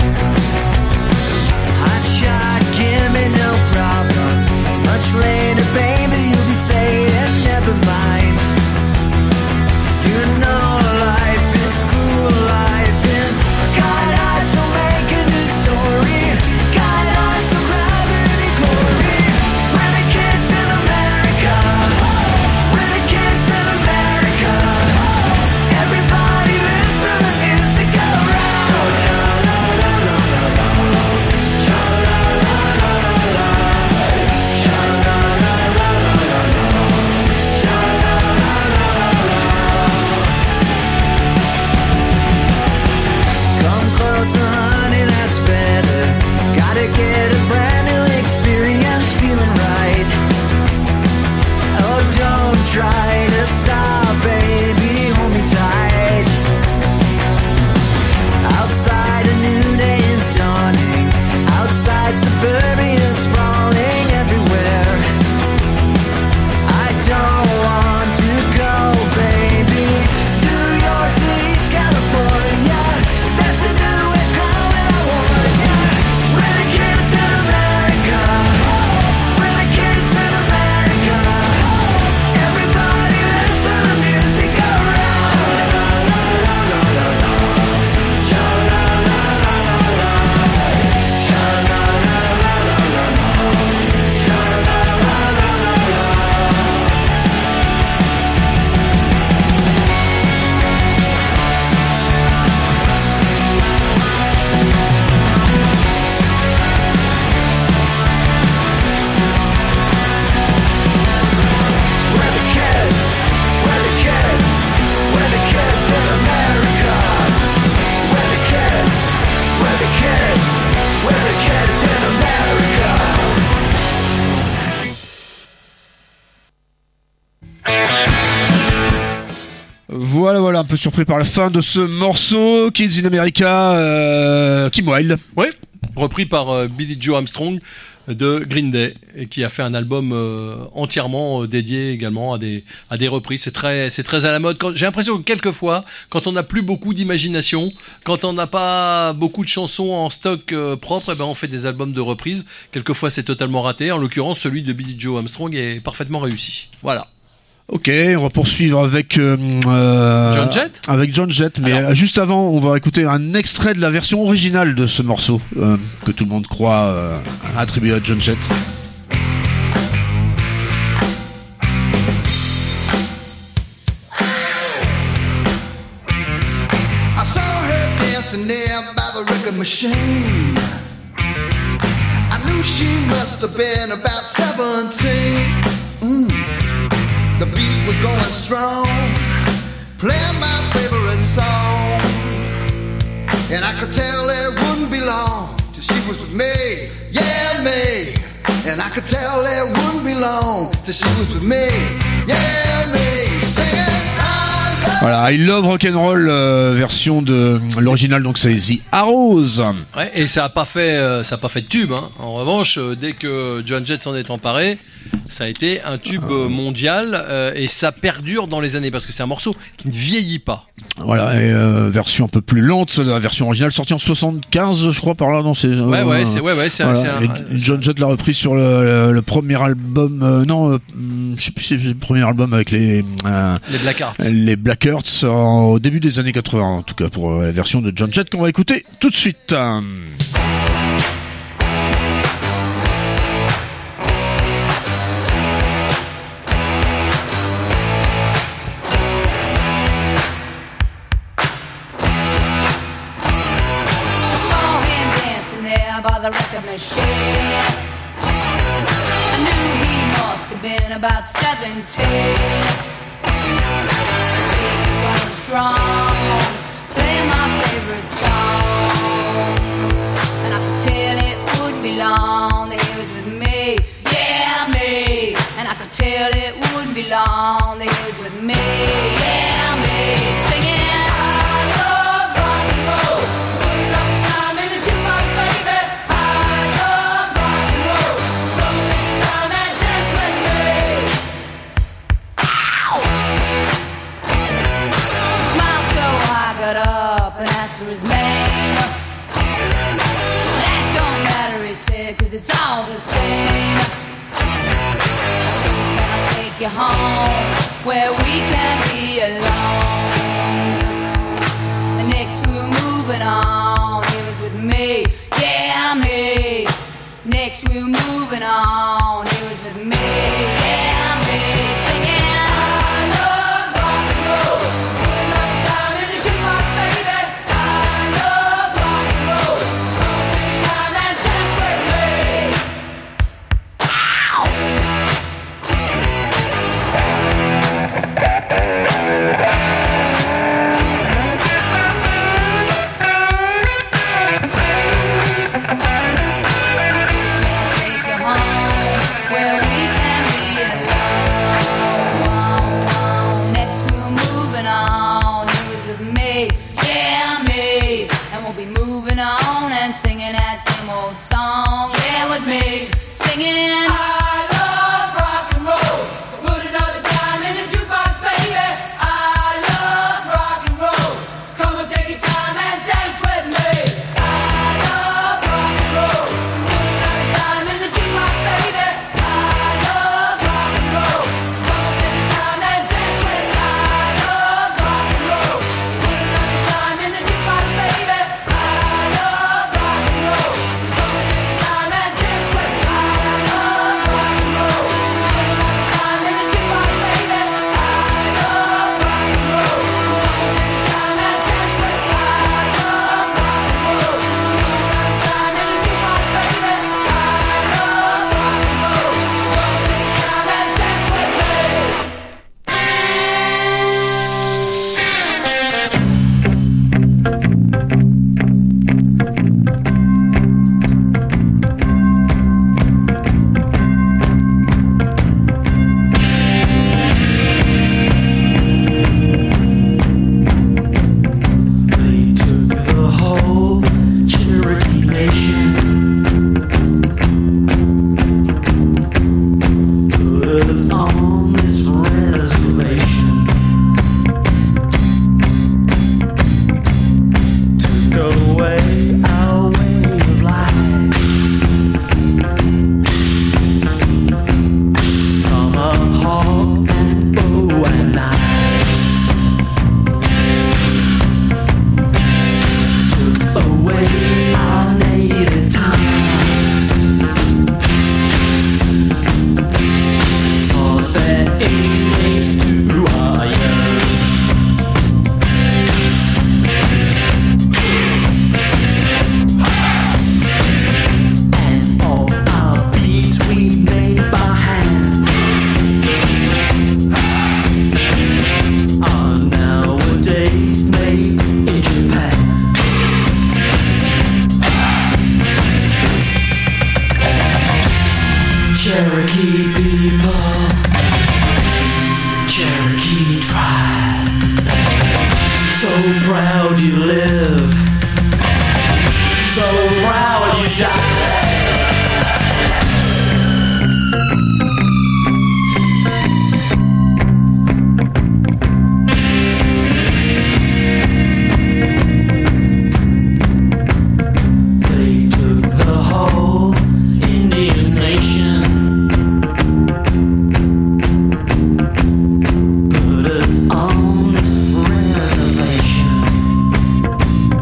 [SPEAKER 9] Hot shot, give me no problems. Much later, baby, you'll be saying never mind. You know life is cruel, life is. Got eyes, so make a new story. Got eyes, so grab any glory. We're the kids in America. We're the kids in America. Everybody listen to music around. Come closer, honey, that's better. Gotta get a brand new experience, feeling right. Oh, don't try to stop, baby, hold me tight. Outside a new day is dawning. Outside suburbia sprawling everywhere. I don't want to go, baby. New York to East California. That's a new way coming, I want ya. We're the kids in America. We're the kids in America. Everybody listen to music around. We're the kids. We're the kids. We're the kids in America. We're the kids. We're the kids. We're the kids in America.
[SPEAKER 1] Voilà, un peu surpris par la fin de ce morceau, Kids in America, Kim Wilde.
[SPEAKER 2] Oui, repris par Billy Joe Armstrong de Green Day, et qui a fait un album entièrement dédié également à des reprises. C'est très à la mode. J'ai l'impression que quelquefois, quand on n'a plus beaucoup d'imagination, quand on n'a pas beaucoup de chansons en stock propre, on fait des albums de reprises. Quelquefois, c'est totalement raté. En l'occurrence, celui de Billy Joe Armstrong est parfaitement réussi. Voilà.
[SPEAKER 1] Ok, on va poursuivre avec
[SPEAKER 2] John Jett.
[SPEAKER 1] Avec John Jett, mais juste avant, on va écouter un extrait de la version originale de ce morceau que tout le monde croit attribué à John Jett.
[SPEAKER 10] I saw her dancing there by the record machine. I knew she must have been about 17. The beat was going strong, playing my favorite song. And I could tell it wouldn't be long till she was with me, yeah, me. And I could tell it wouldn't be long till she was with me, yeah, me. Singing
[SPEAKER 1] Voilà, I Love Rock'n'Roll, version de l'original, donc c'est The Arrows.
[SPEAKER 2] Ouais, et ça a pas fait de tube, hein. En revanche, dès que John Jett s'en est emparé, ça a été un tube mondial, et ça perdure dans les années parce que c'est un morceau qui ne vieillit pas.
[SPEAKER 1] Voilà, et version un peu plus lente, la version originale sortie en 75, je crois, par là, non, c'est. John Jett l'a repris sur le premier album, je sais plus si c'est le premier album avec les
[SPEAKER 2] Blackhearts.
[SPEAKER 1] Les Blackhearts au début des années 80, en tout cas pour la version de John Jett qu'on va écouter tout de suite.
[SPEAKER 11] there by the record machine. I knew he must have been about 17. He was running strong, playing my favorite song. And I could tell it wouldn't be long that he was with me, yeah, me. And I could tell it wouldn't be long that he was with me, yeah, me. Singing, I love rock and roll. So put another time in the jukebox, baby. I love rock and roll. So come and take your time and dance with me. Ow! He smiled so I got up and asked for his name. That don't matter, he said, 'cause it's all the same. So can I take you home where we can be alone? And next we were moving on, he was with me, yeah, me. Next we were moving on, he was with me, yeah, me. Singing, I love rock and roll. So put another time in the jukebox, baby. I love rock and roll. So come and take your time and dance with me. Ow! Take you home where we can be alone. Next we were moving on, he was with me, yeah, me. And we'll be moving on and singing that same old song, yeah, with me. Singing, I love rock and roll. So put another dime in the jukebox, baby. I love rock and roll. So come and take your time and dance with me. I love rock and roll. So put another dime in the jukebox, baby. I love rock and roll. So come and take your time and dance with me. I love rock and roll. So put another dime in the jukebox, baby. I love rock and roll. So come and take your time and dance with me. I love rock and roll. So put another dime in the jukebox, baby. I love rock and roll. So come and take your time and dance with me. I love rock and roll. So put another dime in the jukebox, baby. I love rock and roll. So come and take your time and dance with me.
[SPEAKER 9] They took the whole Cherokee Nation, put us on this reservation, took away our way of life. Tomahawk and bow and knife took away our native tongue, taught their English to our young. And all our beats we made by hand are nowadays made in Japan. Cherokee people, Cherokee tribe, so proud you live, so proud you die. They took the whole Indian nation, put us on this reservation,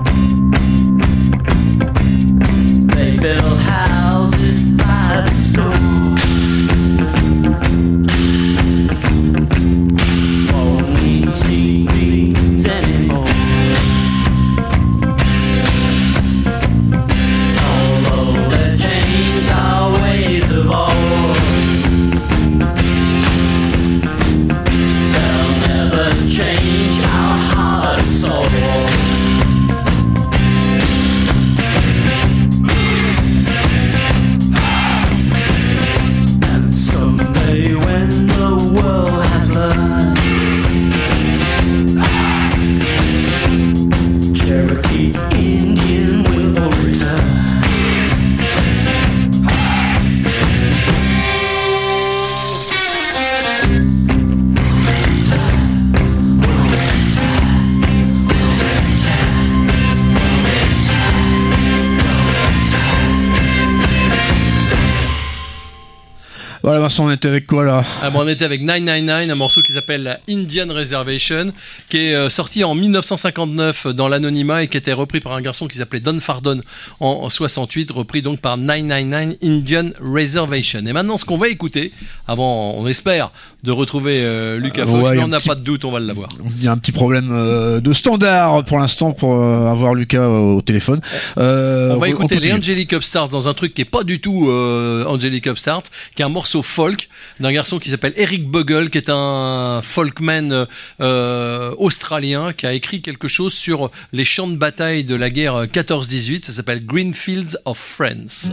[SPEAKER 1] Voilà, Vincent, on était avec quoi là?
[SPEAKER 2] On était avec 999, un morceau qui s'appelle Indian Reservation, qui est sorti en 1959 dans l'anonymat et qui était repris par un garçon qui s'appelait Don Fardon en 68, repris donc par 999 Indian Reservation. Et maintenant, ce qu'on va écouter, avant, on espère, de retrouver Lucas Fox, mais on n'a pas de doute, on va l'avoir.
[SPEAKER 1] Il y a un petit problème de standard pour l'instant pour avoir Lucas au téléphone.
[SPEAKER 2] On va écouter les Angelic Upstarts dans un truc qui est pas du tout Angelic Upstarts, qui est un morceau folk d'un garçon qui s'appelle Eric Bogle, qui est un folkman australien qui a écrit quelque chose sur les champs de bataille de la guerre 14-18. Ça s'appelle Green Fields of France.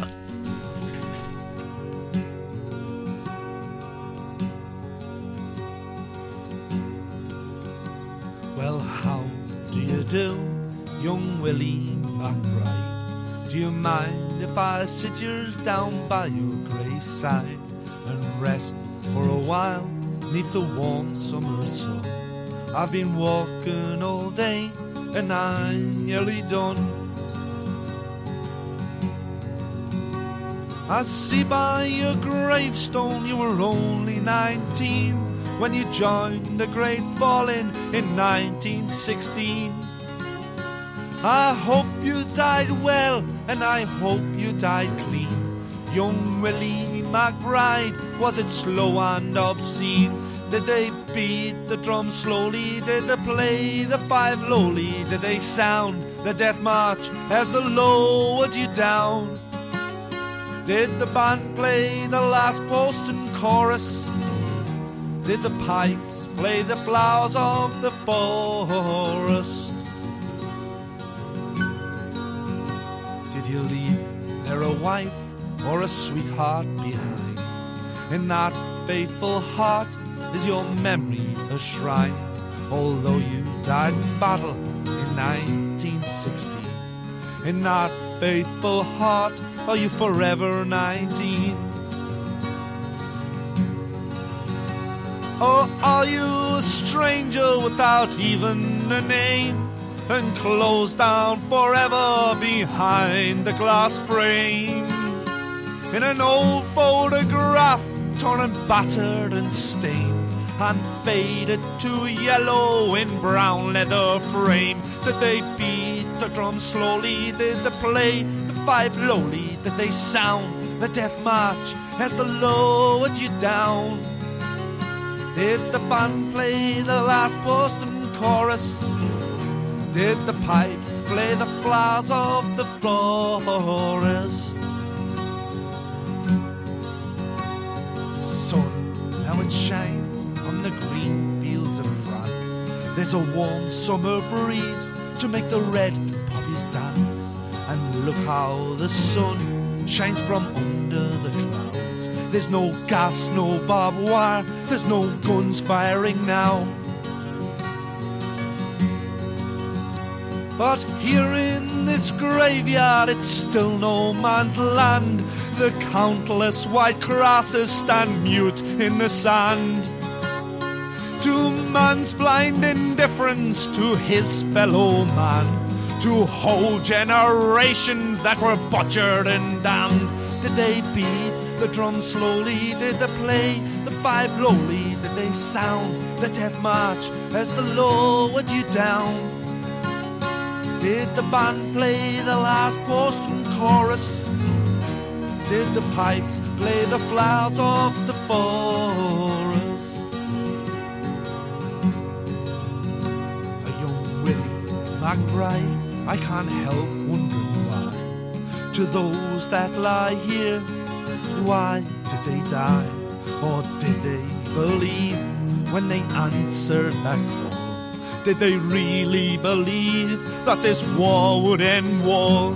[SPEAKER 12] Well, how do you do, young Willie McBride? Do you mind if I sit you down by your grey side and rest for a while neath the warm summer sun? I've been walking all day and I'm nearly done. I see by your gravestone you were only 19 when you joined the Great Falling in 1916. I hope you died well and I hope you died clean. Young Willie McBride, was it slow and obscene? Did they beat the drum slowly? Did they play the five lowly? Did they sound the death march as they lowered you down? Did the band play the last post and chorus? Did the pipes play the flowers of the forest? Did you leave there a wife or a sweetheart behind? In that faithful heart is your memory a shrine? Although you died in battle in 1916, in that faithful heart are you forever 19? Or are you a stranger without even a name, and closed down forever behind the glass frame? In an old photograph, torn and battered and stained, and faded to yellow in brown leather frame. Did they beat the drum slowly? Did they play the five lowly? Did they sound the death march as they lowered you down? Did the band play the last post and chorus? Did the pipes play the flowers of the forest? The sun, now it shines on the green fields of France. There's a warm summer breeze to make the red poppies dance. And look how the sun shines from under the clouds. There's no gas, no barbed wire, there's no guns firing now. But here in this graveyard, it's still no man's land. The countless white crosses stand mute in the sand. To man's blind indifference to his fellow man, to whole generations that were butchered and damned. Did they beat the drum slowly? Did they play the five lowly? Did they sound the death march as they lowered you down? Did the band play the last post and chorus? Did the pipes play the flowers of the forest? A young Willie McBride, I can't help wondering why. To those that lie here, why did they die? Or did they believe when they answered that call? Did they really believe that this war would end wars?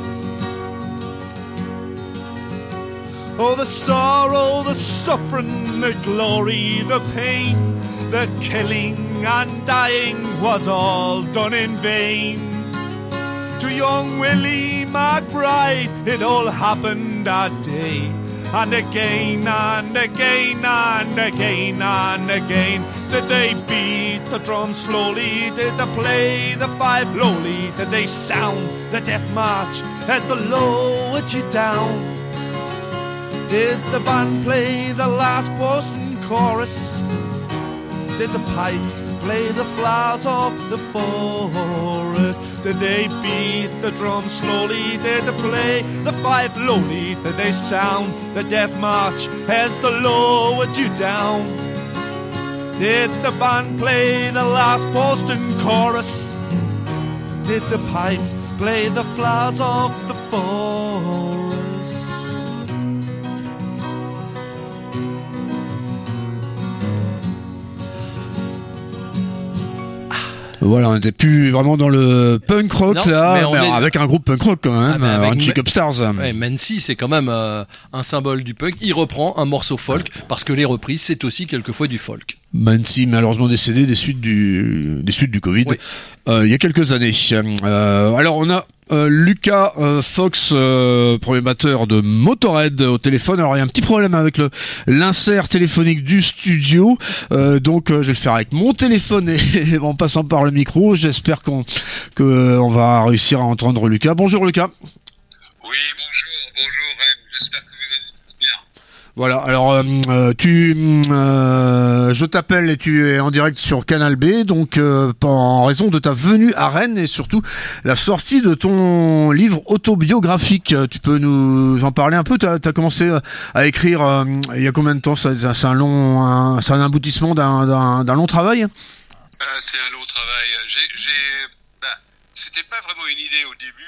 [SPEAKER 12] Oh, the sorrow, the suffering, the glory, the pain, the killing and dying was all done in vain. To young Willie McBride, it all happened that day. And again and again and again and again. Did they beat the drum slowly? Did they play the five lowly? Did they sound the death march as they lowered you down? Did the band play the last Boston chorus? Did the pipes play the flowers of the forest? Did they beat the drums slowly? Did they play the five lowly? Did they sound the death march as the lowered you down? Did the band play the last Boston chorus? Did the pipes play the flowers of the forest?
[SPEAKER 1] Voilà, on n'était plus vraiment dans le punk rock
[SPEAKER 2] Non,
[SPEAKER 1] là,
[SPEAKER 2] mais
[SPEAKER 1] mais avec un groupe punk rock quand même, Antique Upstairs.
[SPEAKER 2] Ouais, Mancy, c'est quand même un symbole du punk. Il reprend un morceau folk parce que les reprises, c'est aussi quelquefois du folk.
[SPEAKER 1] Mancy, malheureusement décédé des suites du Covid,
[SPEAKER 2] Oui.
[SPEAKER 1] Il y a quelques années. Alors on a Lucas Fox, premier batteur de Motorhead au téléphone. Alors il y a un petit problème avec l'insert téléphonique du studio, donc je vais le faire avec mon téléphone et en passant par le micro. J'espère qu'on va réussir à entendre Lucas. Bonjour Lucas.
[SPEAKER 13] Oui, bonjour Ren, j'espère que vous allez bien.
[SPEAKER 1] Voilà, alors je t'appelle et tu es en direct sur Canal B, donc en raison de ta venue à Rennes et surtout la sortie de ton livre autobiographique. Tu peux nous en parler un peu? T'as commencé à écrire il y a combien de temps? C'est un aboutissement d'un long travail?
[SPEAKER 13] C'est un long travail. C'était pas vraiment une idée au début.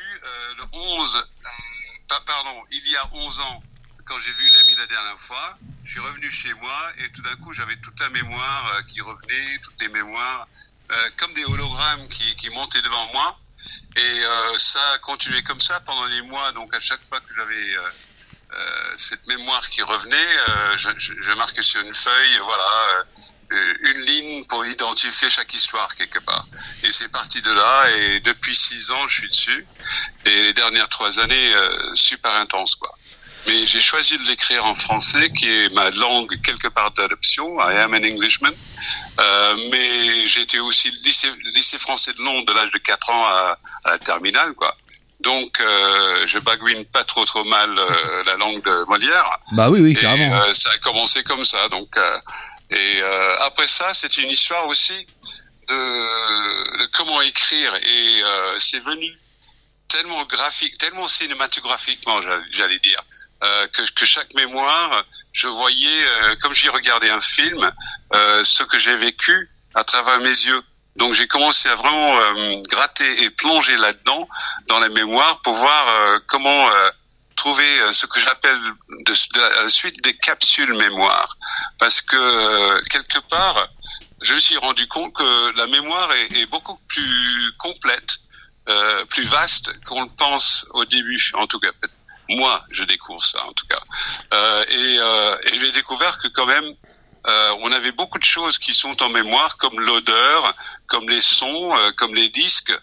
[SPEAKER 13] Il y a 11 ans, quand j'ai vu Lemmy la dernière fois, je suis revenu chez moi et tout d'un coup j'avais toute la mémoire qui revenait, toutes les mémoires, comme des hologrammes qui montaient devant moi. Et ça a continué comme ça pendant des mois. Donc à chaque fois que j'avais cette mémoire qui revenait, je marquais sur une feuille, voilà, une ligne pour identifier chaque histoire quelque part. Et c'est parti de là. Et depuis 6 ans, je suis dessus. Et les dernières 3 années, super intense, quoi. Mais j'ai choisi de l'écrire en français, qui est ma langue quelque part d'adoption. I am an Englishman. Mais j'ai été aussi lycée français de Londres de l'âge de 4 ans à la terminale, quoi. Donc, je bagouine pas trop mal la langue de Molière.
[SPEAKER 1] Bah oui, carrément.
[SPEAKER 13] Et ça a commencé comme ça. Donc, après ça, c'est une histoire aussi de comment écrire. Et c'est venu tellement graphique, tellement cinématographiquement, j'allais dire. Que chaque mémoire, je voyais, comme j'y regardais un film, ce que j'ai vécu à travers mes yeux. Donc j'ai commencé à vraiment gratter et plonger là-dedans, dans la mémoire, pour voir comment trouver ce que j'appelle de la suite des capsules mémoire. Parce que quelque part, je me suis rendu compte que la mémoire est beaucoup plus complète, plus vaste qu'on le pense au début, en tout cas. Moi, je découvre ça, en tout cas. Et j'ai découvert que quand même, on avait beaucoup de choses qui sont en mémoire, comme l'odeur, comme les sons, comme les disques,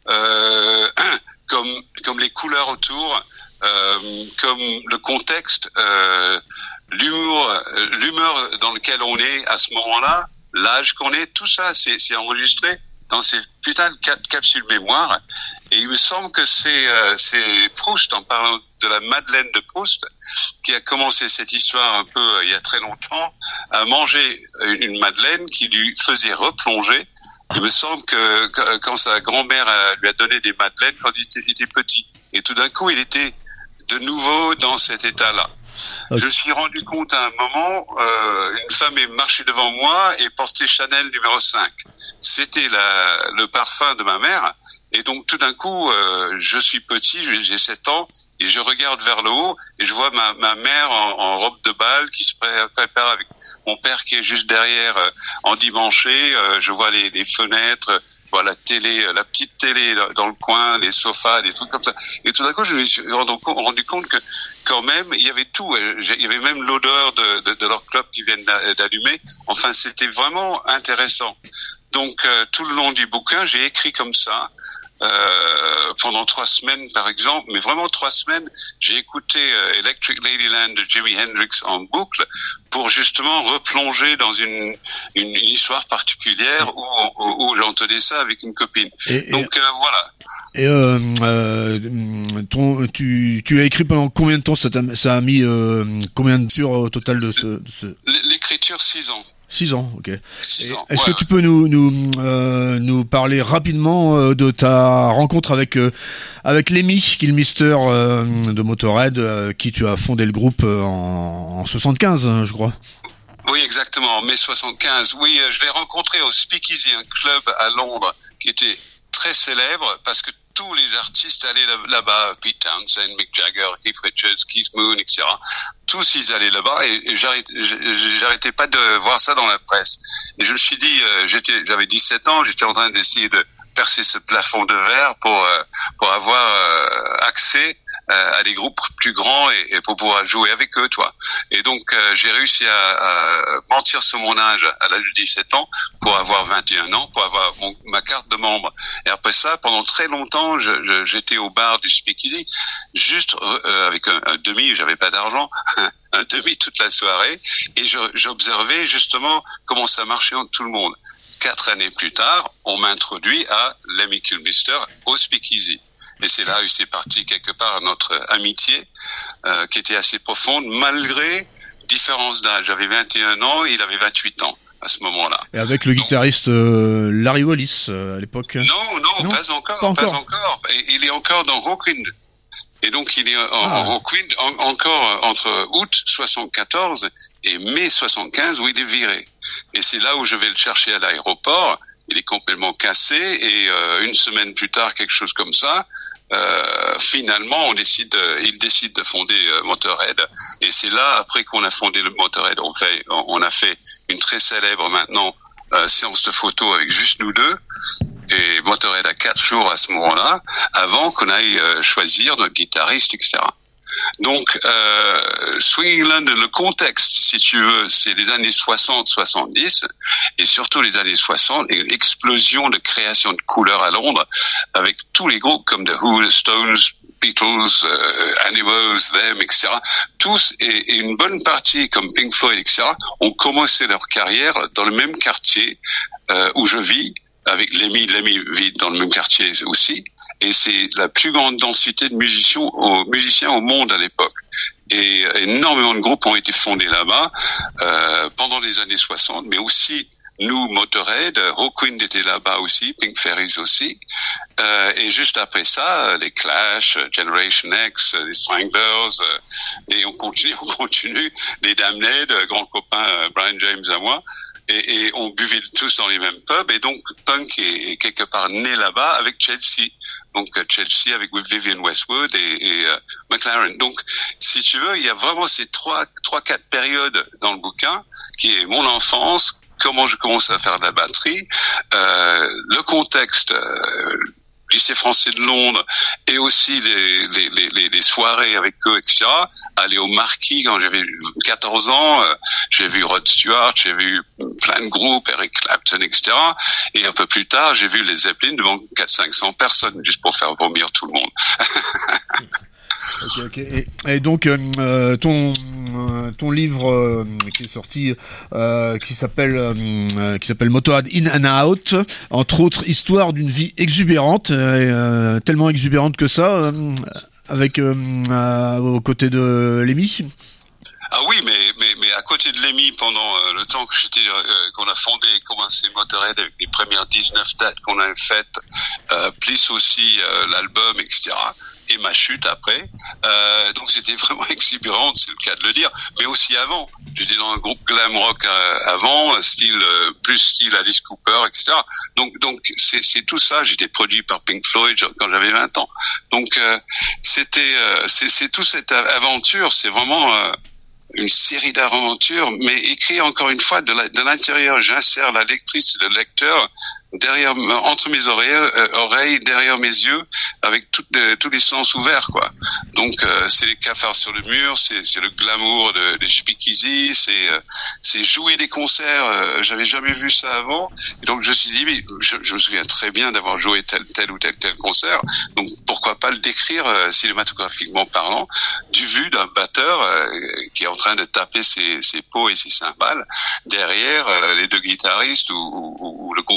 [SPEAKER 13] comme les couleurs autour, comme le contexte, l'humeur dans lequel on est à ce moment-là, l'âge qu'on est, tout ça, c'est enregistré dans ces putains de capsules mémoire. Et il me semble que c'est Proust, en parlant de la Madeleine de Proust, qui a commencé cette histoire un peu il y a très longtemps, à manger une madeleine qui lui faisait replonger. Il me semble que quand sa grand-mère lui a donné des madeleines quand il était petit. Et tout d'un coup, il était de nouveau dans cet état-là. Okay. Je me suis rendu compte à un moment, une femme est marchée devant moi et portait Chanel numéro 5. C'était le parfum de ma mère. Et donc tout d'un coup, je suis petit, j'ai 7 ans, et je regarde vers le haut et je vois ma mère en robe de bal qui se prépare avec mon père qui est juste derrière endimanché. Je vois les fenêtres, je vois la télé, la petite télé dans le coin, les sofas, des trucs comme ça. Et tout d'un coup, je me suis rendu compte que quand même, il y avait tout. Il y avait même l'odeur de leur clope qui viennent d'allumer. Enfin, c'était vraiment intéressant. Donc, tout le long du bouquin, j'ai écrit comme ça. Pendant 3 semaines par exemple, mais vraiment 3 semaines, j'ai écouté Electric Ladyland de Jimi Hendrix en boucle pour justement replonger dans une histoire particulière où j'entendais ça avec une copine. Donc voilà.
[SPEAKER 1] Tu as écrit pendant combien de temps? Ça a mis combien de jours au total de ce...
[SPEAKER 13] L'écriture, 6 ans.
[SPEAKER 1] 6 ans, ok.
[SPEAKER 13] 6 ans.
[SPEAKER 1] Est-ce que tu peux nous parler rapidement de ta rencontre avec Lemmy, qui est le Mister de Motorhead, qui tu as fondé le groupe en 75, je crois.
[SPEAKER 13] Oui, exactement, en mai 75. Oui, je l'ai rencontré au Speakeasy, un club à Londres qui était très célèbre parce que tous les artistes allaient là-bas, Pete Townsend, Mick Jagger, Keith Richards, Keith Moon, etc. Tous ils allaient là-bas et j'arrêtais pas de voir ça dans la presse. Et je me suis dit, j'avais 17 ans, j'étais en train d'essayer de percer ce plafond de verre pour avoir accès à des groupes plus grands et pour pouvoir jouer avec eux, toi. Et donc j'ai réussi à mentir sur mon âge à l'âge de 17 ans pour avoir 21 ans, pour avoir ma carte de membre. Et après ça, pendant très longtemps, j'étais au bar du Speakeasy, juste avec un demi, j'avais pas d'argent, un demi toute la soirée, et j'observais justement comment ça marchait entre tout le monde. 4 années plus tard, on m'a introduit à Lemmy Kilmister au Speakeasy. Et c'est là où c'est parti quelque part notre amitié, qui était assez profonde, malgré différence d'âge. J'avais 21 ans, il avait 28 ans à ce moment-là.
[SPEAKER 1] Et avec le guitariste Larry Wallis à l'époque.
[SPEAKER 13] Non, pas encore. Et il est encore dans Hawkwind. Et donc il est en Hawkwind encore entre août 74 et mai 75 où il est viré. Et c'est là où je vais le chercher à l'aéroport. Il est complètement cassé et une semaine plus tard, quelque chose comme ça, finalement il décide de fonder Motorhead. Et c'est là, après qu'on a fondé le Motorhead, on a fait une très célèbre maintenant séance de photos avec juste nous deux. Et Motorhead a 4 jours à ce moment-là, avant qu'on aille choisir notre guitariste, etc. Donc, Swinging London, le contexte, si tu veux, c'est les années 60-70, et surtout les années 60, et une explosion de création de couleurs à Londres, avec tous les groupes comme The Who, The Stones, Beatles, Animals, Them, etc. Tous, et une bonne partie comme Pink Floyd, etc., ont commencé leur carrière dans le même quartier où je vis, avec Lemmy vit dans le même quartier aussi, et c'est la plus grande densité de musiciens au monde à l'époque. Et énormément de groupes ont été fondés là-bas pendant les années 60, mais aussi nous, Motorhead, Hawkwind était là-bas aussi, Pink Fairies aussi, et juste après ça, les Clash, Generation X, les Stranglers, et on continue, les Damned, grand copain Brian James à moi, et on buvait tous dans les mêmes pubs, et donc punk est quelque part né là-bas avec Chelsea. Donc Chelsea avec Vivienne Westwood et McLaren. Donc si tu veux, il y a vraiment ces 3-4 périodes dans le bouquin qui est mon enfance, comment je commence à faire de la batterie, le contexte, lycée français de Londres, et aussi les soirées avec eux, etc. Aller au Marquis quand j'avais 14 ans, j'ai vu Rod Stewart, j'ai vu plein de groupes, Eric Clapton, etc. Et un peu plus tard, j'ai vu les Zeppelin devant 400-500 personnes, juste pour faire vomir tout le monde.
[SPEAKER 1] Ok. Et donc ton livre qui est sorti, qui s'appelle Motorhead In and Out, entre autres histoire d'une vie exubérante, tellement exubérante que ça, avec aux côtés de Lemmy.
[SPEAKER 13] Ah oui, mais à côté de Lemmy, pendant le temps que qu'on a commencé Motorhead avec les premières 19 dates qu'on a faites, plus aussi l'album, etc. Et ma chute après. Donc c'était vraiment exubérant, c'est le cas de le dire. Mais aussi avant, j'étais dans un groupe glam rock avant, plus style Alice Cooper, etc. Donc c'est tout ça. J'étais produit par Pink Floyd quand j'avais 20 ans. Donc c'est toute cette aventure. C'est vraiment une série d'aventures, mais écrit encore une fois de l'intérieur. J'insère la lectrice, le lecteur entre mes oreilles, derrière mes yeux, avec tous les sens ouverts, quoi. Donc c'est les cafards sur le mur, c'est le glamour des speakeasy, c'est jouer des concerts. J'avais jamais vu ça avant, et donc je me suis dit, mais je me souviens très bien d'avoir joué tel ou tel concert. Donc pourquoi pas le décrire cinématographiquement parlant, du vu d'un batteur qui est en train de taper ses pots et ses cymbales derrière les deux guitaristes ou le groupe entier.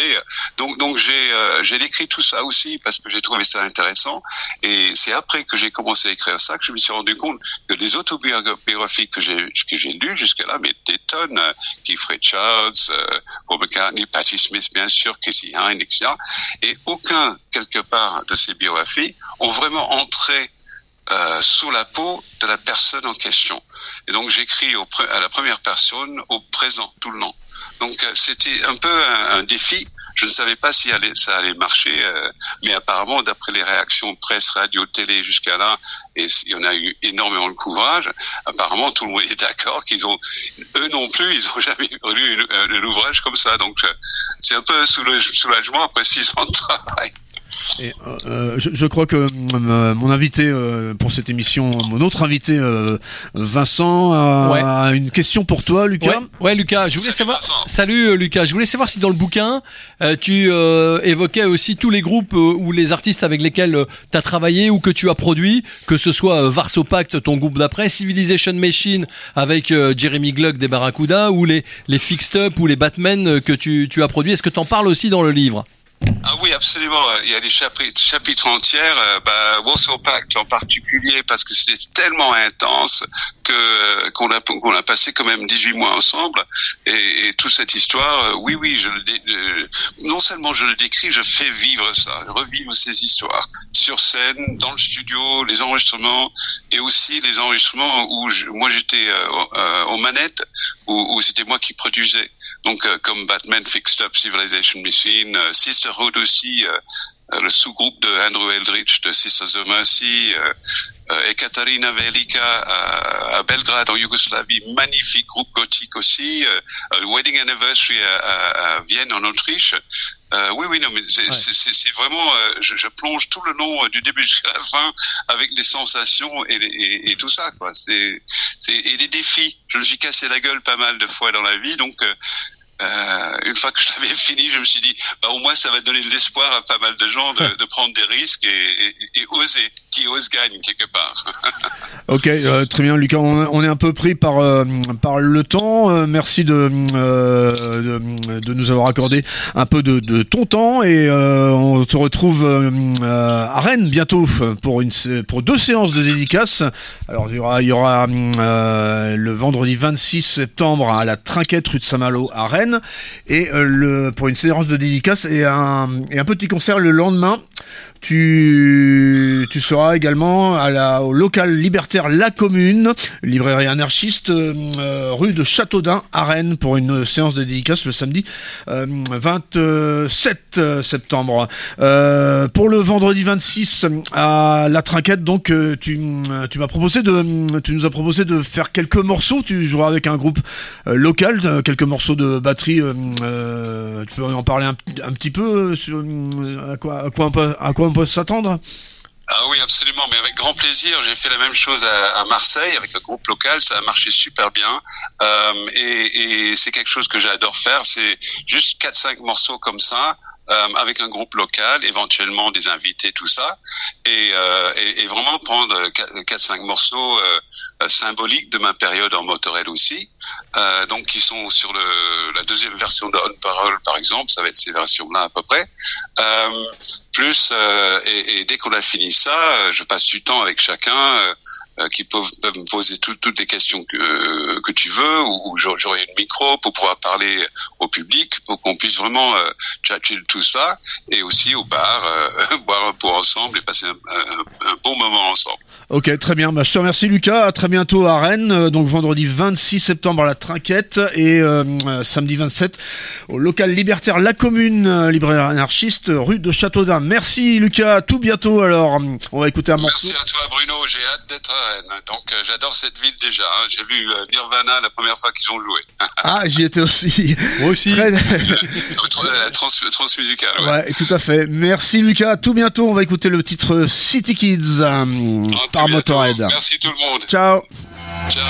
[SPEAKER 13] Donc j'ai écrit tout ça aussi parce que j'ai trouvé ça intéressant. Et c'est après que j'ai commencé à écrire ça que je me suis rendu compte que les autobiographies que j'ai lues jusque-là, mais des tonnes, Keith Richards, Paul McCartney, Patti Smith, bien sûr, Chrissie Hynde, etc. Et aucun, quelque part, de ces biographies ont vraiment entré sous la peau de la personne en question. Et donc j'écris à la première personne, au présent, tout le long. Donc c'était un peu un défi. Je ne savais pas si ça allait marcher, mais apparemment, d'après les réactions presse, radio, télé jusqu'à là, et il y en a eu énormément de couvrage, apparemment tout le monde est d'accord eux non plus, ils n'ont jamais lu un ouvrage comme ça. Donc c'est un peu soulagement après 6 ans de travail.
[SPEAKER 1] Et je crois que mon invité pour cette émission, mon autre invité Vincent a une question pour toi, Lucas.
[SPEAKER 2] Ouais, Lucas, je voulais savoir. Salut Lucas, je voulais savoir si dans le bouquin tu évoquais aussi tous les groupes ou les artistes avec lesquels tu as travaillé ou que tu as produit, que ce soit Varsopact, ton groupe d'après, Civilization Machine avec Jeremy Gluck des Barracuda, ou les Fixed Up ou les Batmen que tu as produit. Est-ce que tu en parles aussi dans le livre?
[SPEAKER 13] Ah oui, absolument. Il y a des chapitres entiers. Warsaw Pact en particulier, parce que c'était tellement intense qu'on a passé quand même 18 mois ensemble. Et toute cette histoire, oui, non seulement je le décris, je fais vivre ça, revivre ces histoires sur scène, dans le studio, les enregistrements, et aussi les enregistrements où moi j'étais aux manettes, où c'était moi qui produisais. Donc comme Batman, Fixed Up, Civilization Machine, Sisterhood aussi, le sous-groupe de Andrew Eldritch de Sisters of Mercy, Ekaterina Velika à Belgrade en Yougoslavie, magnifique groupe gothique aussi, Wedding Anniversary à Vienne en Autriche. Oui, non, mais c'est vraiment, je plonge tout le long du début jusqu'à la fin avec des sensations et tout ça, quoi. Et des défis. Je me suis cassé la gueule pas mal de fois dans la vie, donc une fois que je l'avais fini, je me suis dit, au moins ça va donner de l'espoir à pas mal de gens de prendre des risques et oser. Qui ose gagne quelque part.
[SPEAKER 1] Ok, très bien, Lucas. On est un peu pris par le temps. Merci de nous avoir accordé un peu de ton temps, et on te retrouve à Rennes bientôt pour 2 séances de dédicaces. Alors il y aura le vendredi 26 septembre à la Trinquette rue de Saint-Malo à Rennes, et pour une séance de dédicaces et un petit concert le lendemain. Tu seras également au local libertaire La Commune, librairie anarchiste, rue de Châteaudun à Rennes, pour une séance de dédicace le samedi 27 septembre. Pour le vendredi 26 à la Trinquette, donc tu nous as proposé de faire quelques morceaux. Tu joueras avec un groupe local, quelques morceaux de batterie. Tu peux en parler un petit peu sur à quoi on peut s'attendre?
[SPEAKER 13] Ah oui, absolument, mais avec grand plaisir. J'ai fait la même chose à Marseille avec un groupe local, ça a marché super bien, et c'est quelque chose que j'adore faire. C'est juste 4-5 morceaux comme ça, avec un groupe local, éventuellement des invités, tout ça, et vraiment prendre 4-5 morceaux symboliques de ma période en Motörhead aussi, donc qui sont sur la deuxième version de On Parole, par exemple. Ça va être ces versions-là à peu près. Plus et dès qu'on a fini ça, je passe du temps avec chacun qui peuvent me poser toutes les questions que tu veux, ou j'aurai une micro pour pouvoir parler au public, pour qu'on puisse vraiment tchatcher de tout ça, et aussi au bar boire un pot ensemble et passer un bon moment ensemble.
[SPEAKER 1] Ok, très bien. Je te remercie, Lucas. À très bientôt à Rennes. Donc vendredi 26 septembre à la Trinquette, et samedi 27 au local libertaire La Commune, libraire anarchiste, rue de Châteaudun. Merci, Lucas. À tout bientôt. Alors, on va écouter un morceau.
[SPEAKER 13] Merci à toi, Bruno. J'ai hâte d'être à Rennes. Donc j'adore cette ville déjà. J'ai vu Nirvana la première fois qu'ils ont joué.
[SPEAKER 1] Ah, j'y étais aussi.
[SPEAKER 2] Moi aussi.
[SPEAKER 13] Transmusicale.
[SPEAKER 1] Ouais, tout à fait. Merci, Lucas. À tout bientôt. On va écouter le titre City Kids par Motörhead.
[SPEAKER 13] Merci tout le monde.
[SPEAKER 1] Ciao.
[SPEAKER 13] Ciao.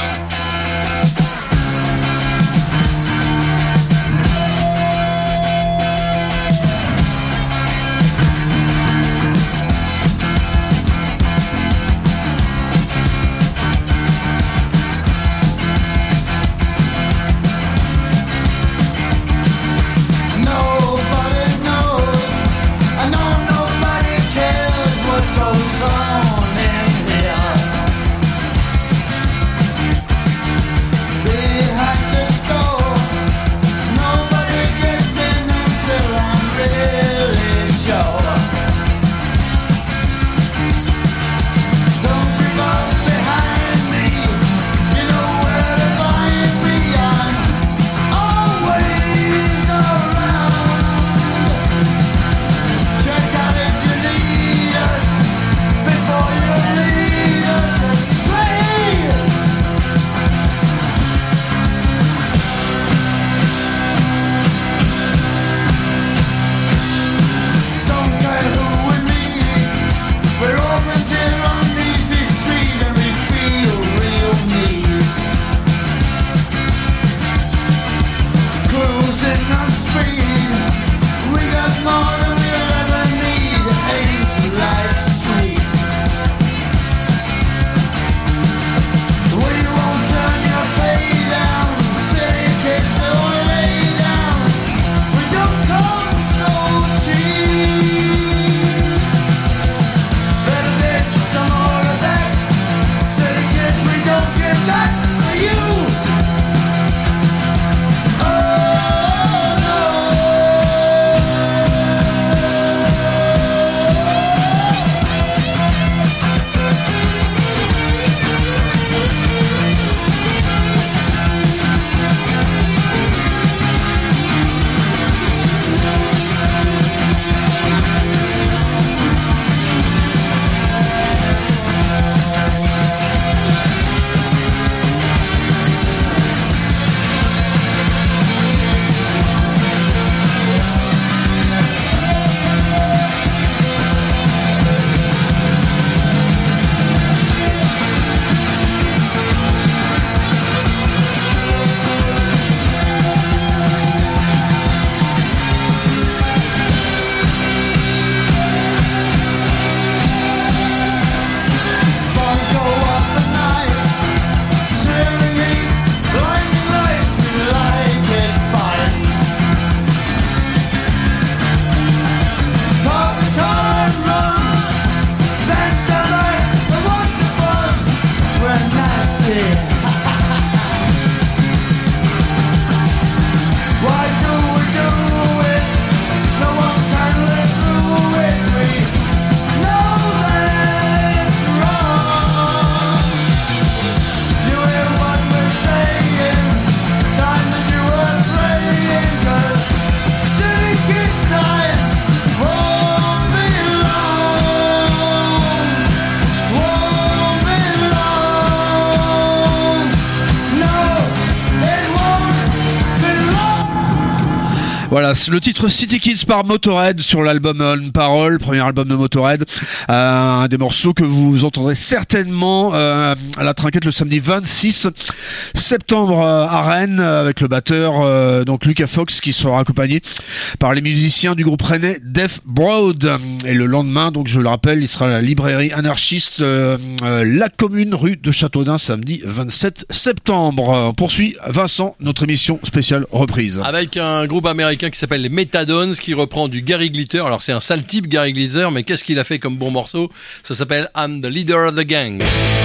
[SPEAKER 10] Nobody
[SPEAKER 1] Voilà, c'est le titre City Kids par Motorhead sur l'album On Parole, premier album de Motorhead. Un des morceaux que vous entendrez certainement à la Trinquette le samedi 26 septembre à Rennes avec le batteur donc Lucas Fox qui sera accompagné par les musiciens du groupe rennais Deaf Broad. Et le lendemain, donc je le rappelle, il sera à la librairie anarchiste La Commune, rue de Châteaudun, samedi 27 septembre. On poursuit, Vincent, notre émission spéciale reprise.
[SPEAKER 2] Avec un groupe américain qui s'appelle les Metadones, qui reprend du Gary Glitter. Alors c'est un sale type, Gary Glitter, mais qu'est-ce qu'il a fait comme bon morceau? Ça s'appelle I'm the Leader of the Gang.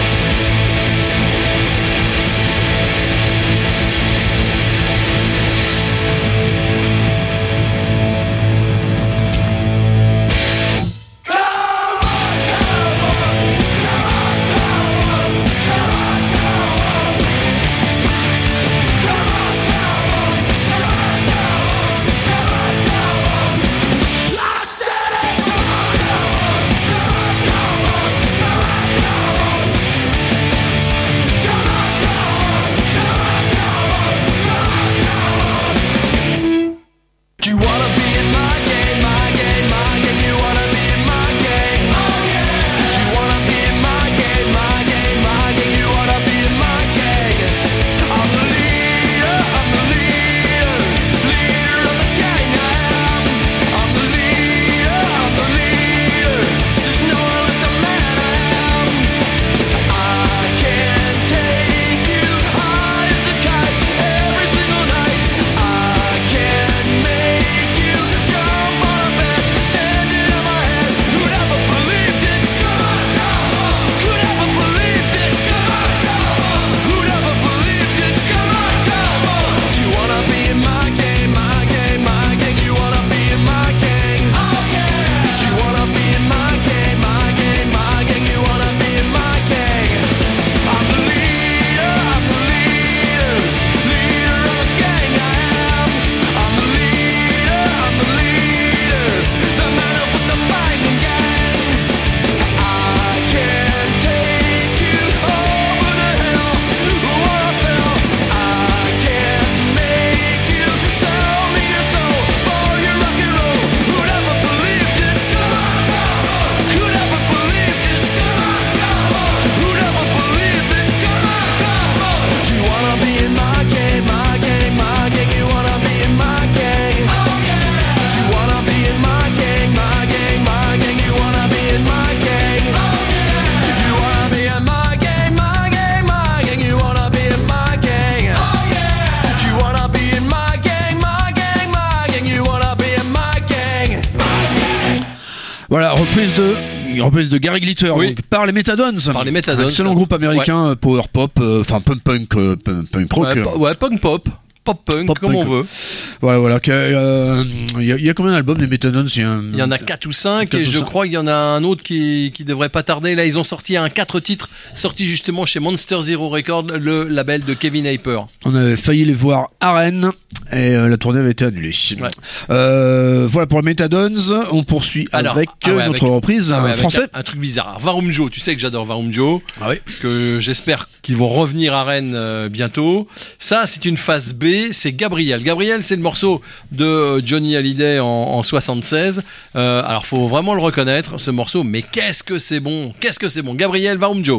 [SPEAKER 1] Voilà, reprise de Gary Glitter,
[SPEAKER 2] oui.
[SPEAKER 1] donc, par les Metadones.
[SPEAKER 2] Par les Metadones.
[SPEAKER 1] Excellent groupe américain, ouais. Power pop, enfin punk rock.
[SPEAKER 2] Ouais, punk pop. Pop punk, comme on veut.
[SPEAKER 1] Voilà. Il y a combien d'albums des Metadones?
[SPEAKER 2] Il y en a 4 ou 5 et je crois qu'il y en a un autre qui devrait pas tarder. Là, ils ont sorti un 4 titres sorti justement chez Monster Zero Records, le label de Kevin Hyper.
[SPEAKER 1] On avait failli les voir à Rennes et la tournée avait été annulée. Ouais. Voilà pour les Metadones. On poursuit avec notre reprise français.
[SPEAKER 2] Un truc bizarre. Varum Joe, tu sais que j'adore Varum Joe, que j'espère qu'ils vont revenir à Rennes bientôt. Ça, c'est une phase B. C'est Gabriel. Gabriel, c'est le morceau de Johnny Hallyday en 76. Alors, faut vraiment le reconnaître, ce morceau. Mais qu'est-ce que c'est bon! Gabriel, Varum Joe.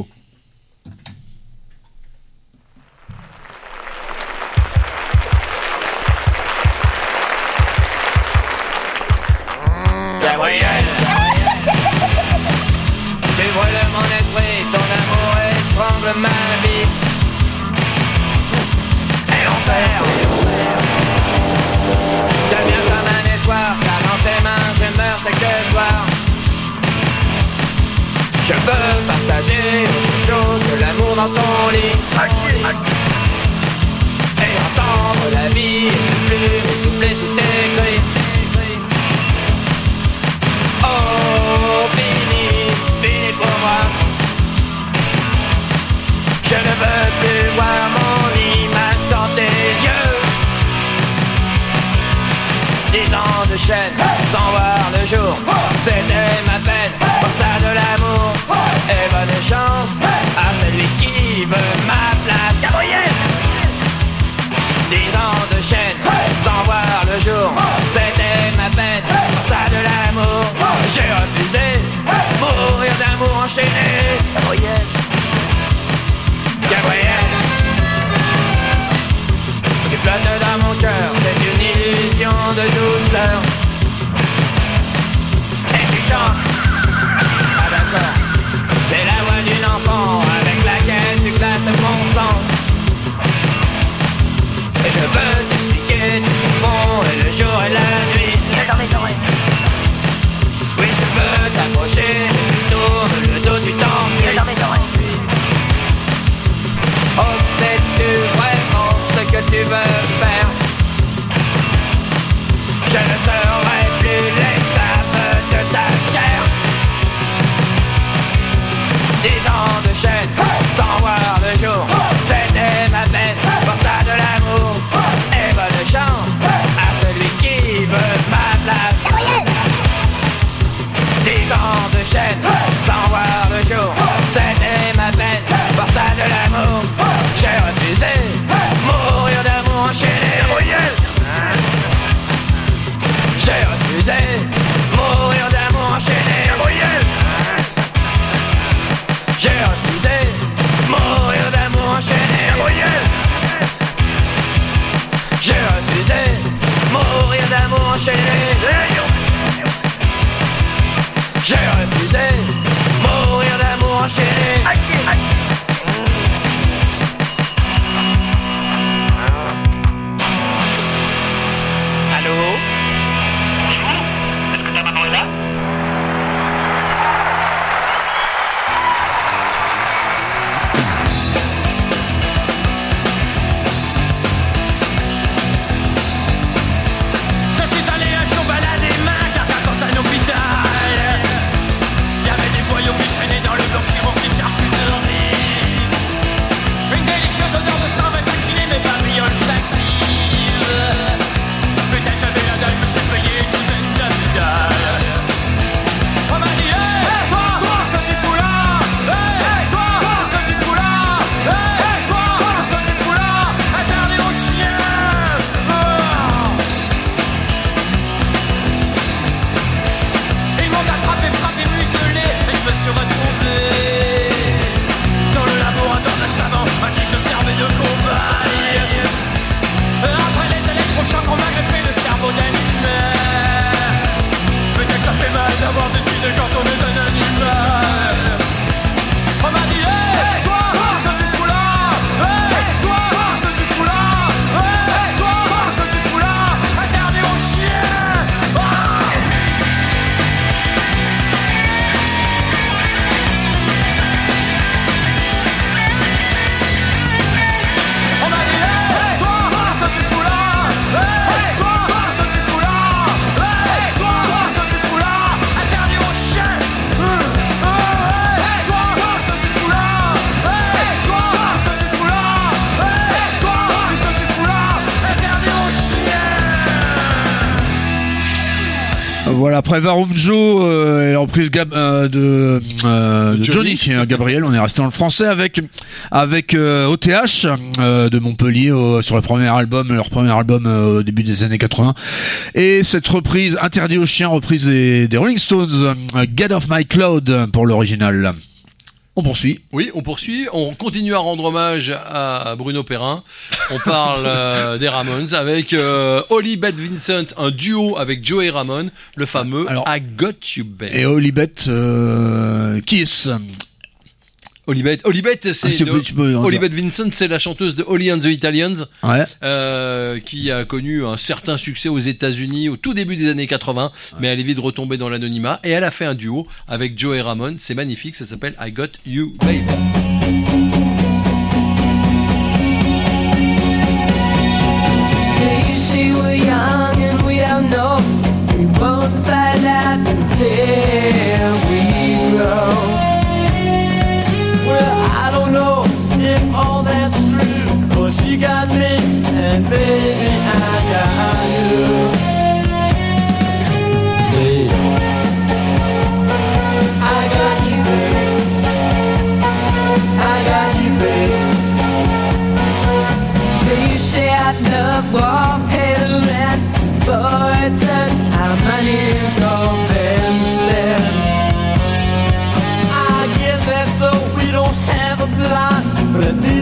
[SPEAKER 8] Gabriel, tu brûles mon esprit, ton amour étrangle ma vie. Et l'enfer devient comme un espoir, car dans tes mains je meurs chaque soir. Je veux partager autre chose que l'amour dans ton lit. Et entendre la vie et plus souffler sous tes cris. Oh, fini pour moi. Je ne veux plus voir mon image dans tes yeux. 10 ans de chaîne sans voir le jour, c'était ma peine, pour ça de l'amour. Et bonne chance à celui qui veut ma place. Gabriel! 10 ans de chaîne enchaîné. Gabriel, qui flotte dans mon cœur, c'est une illusion de douceur. Et tu chantes, ah d'accord, c'est la voix d'une enfant avec laquelle tu classes mon sang. Et je veux t'expliquer tout mon fond, et le jour et la nuit. Dans mes oreilles. Oui, je veux t'approcher, tu tournes le dos, tu t'enfuis. Dans mes oreilles. Oh, sais-tu vraiment ce que tu veux faire? Je ne serai plus l'esclave de ta chair. 10 ans de chaîne, sans voir le jour, c'était ma peine, pour ça de l'amour. Et bonne chance à celui qui veut ma place. 10 ans de chaîne, sans voir le jour, c'était ma peine, pour ça de l'amour. J'ai refusé, mourir d'amour enchaîné. J'ai refusé, mourir d'amour enchaîné. J'ai refusé, mourir d'amour enchaîné. J'ai refusé, mourir d'amour enchaîné. J'ai refusé, mourir d'amour enchaîné. Allô? Est-ce que ta maman est là? Je suis allé un jour balader ma carte dans un hôpital. Y'avait des voyous qui traînaient dans le bloc chirurgie charcuterie. Une délicieuse odeur de sang m'avait taquiné mes papilles olfactives. Putain, j'avais la dalle, je me suis payé une douzaine d'abidales. On m'a dit, hey, toi, qu'est-ce que tu fous là? Hey, toi, qu'est-ce que tu fous là? Hey, toi, qu'est-ce que tu fous là? Interdit aux chiens. Ils m'ont attrapé, frappé, muselé, et je me suis retrouvé dans le laboratoire de savant à qui je servais de cobaye. Après les électrochocs, on m'a greffé le cerveau d'animal. Peut-être que ça fait mal d'avoir des idées quand on est un animal. On m'a dit, hey, toi, qu'est-ce que tu fous là? Hey, toi, qu'est-ce que tu fous là? Hey, toi, qu'est-ce que tu fous là? Interdit aux chiens. On m'a dit, hey, toi, qu'est-ce que tu fous là? Hey, toi, qu'est-ce que tu fous là? Hey, toi, qu'est-ce que tu fous là? Interdit aux chiens. Hey, toi, qu'est-ce que tu fous là? Hey, toi, qu'est-ce que tu fous là? Hey, toi, qu'est-ce que tu fous là? Interdit aux chiens.
[SPEAKER 1] Voilà, après Varum Joe et la reprise de Johnny, Gabriel, on est resté dans le français avec OTH de Montpellier sur leur premier album au début des années 80. Et cette reprise Interdit aux chiens, reprise des Rolling Stones, Get Off My Cloud pour l'original. On poursuit.
[SPEAKER 2] Oui, on poursuit. On continue à rendre hommage à Bruno Perrin. On parle des Ramones avec Holly Beth Vincent, un duo avec Joey Ramone, le fameux I Got You Babe.
[SPEAKER 1] Et Holly Beth, qui est-ce?
[SPEAKER 2] Holly Beth, c'est Holly Beth Vincent, c'est la chanteuse de Holly and the Italians, qui a connu un certain succès aux États-Unis au tout début des années 80, mais elle est vite retombée dans l'anonymat et elle a fait un duo avec Joey Ramone. C'est magnifique, ça s'appelle I Got You Babe.
[SPEAKER 5] You see, we're young and we don't know. We won't find out until we grow.
[SPEAKER 3] Well, I don't know if all that's true, 'cause you got me, and baby, I got you. Babe, I got you.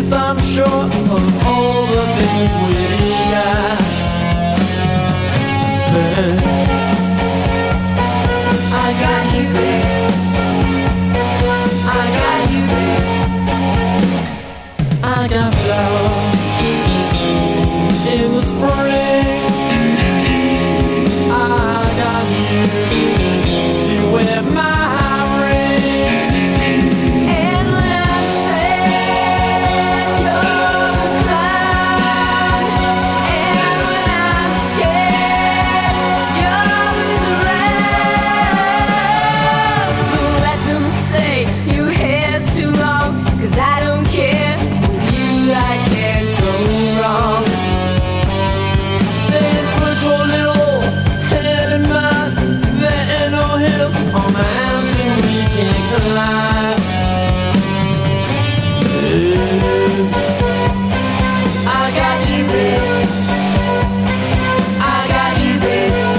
[SPEAKER 3] least I'm sure of all the things we asked. I got you, babe. I got you, babe. I got flowers in the spring. I got you to wear my ring.
[SPEAKER 5] And when I say you're the clown, and when I'm scared, you're always around. Don't let them say your hair's too long, 'cause I don't care. With you I can't go wrong.
[SPEAKER 3] Then put your little head in mine. There ain't no hill on the mountain we can't climb. I got you, babe. I got you, babe.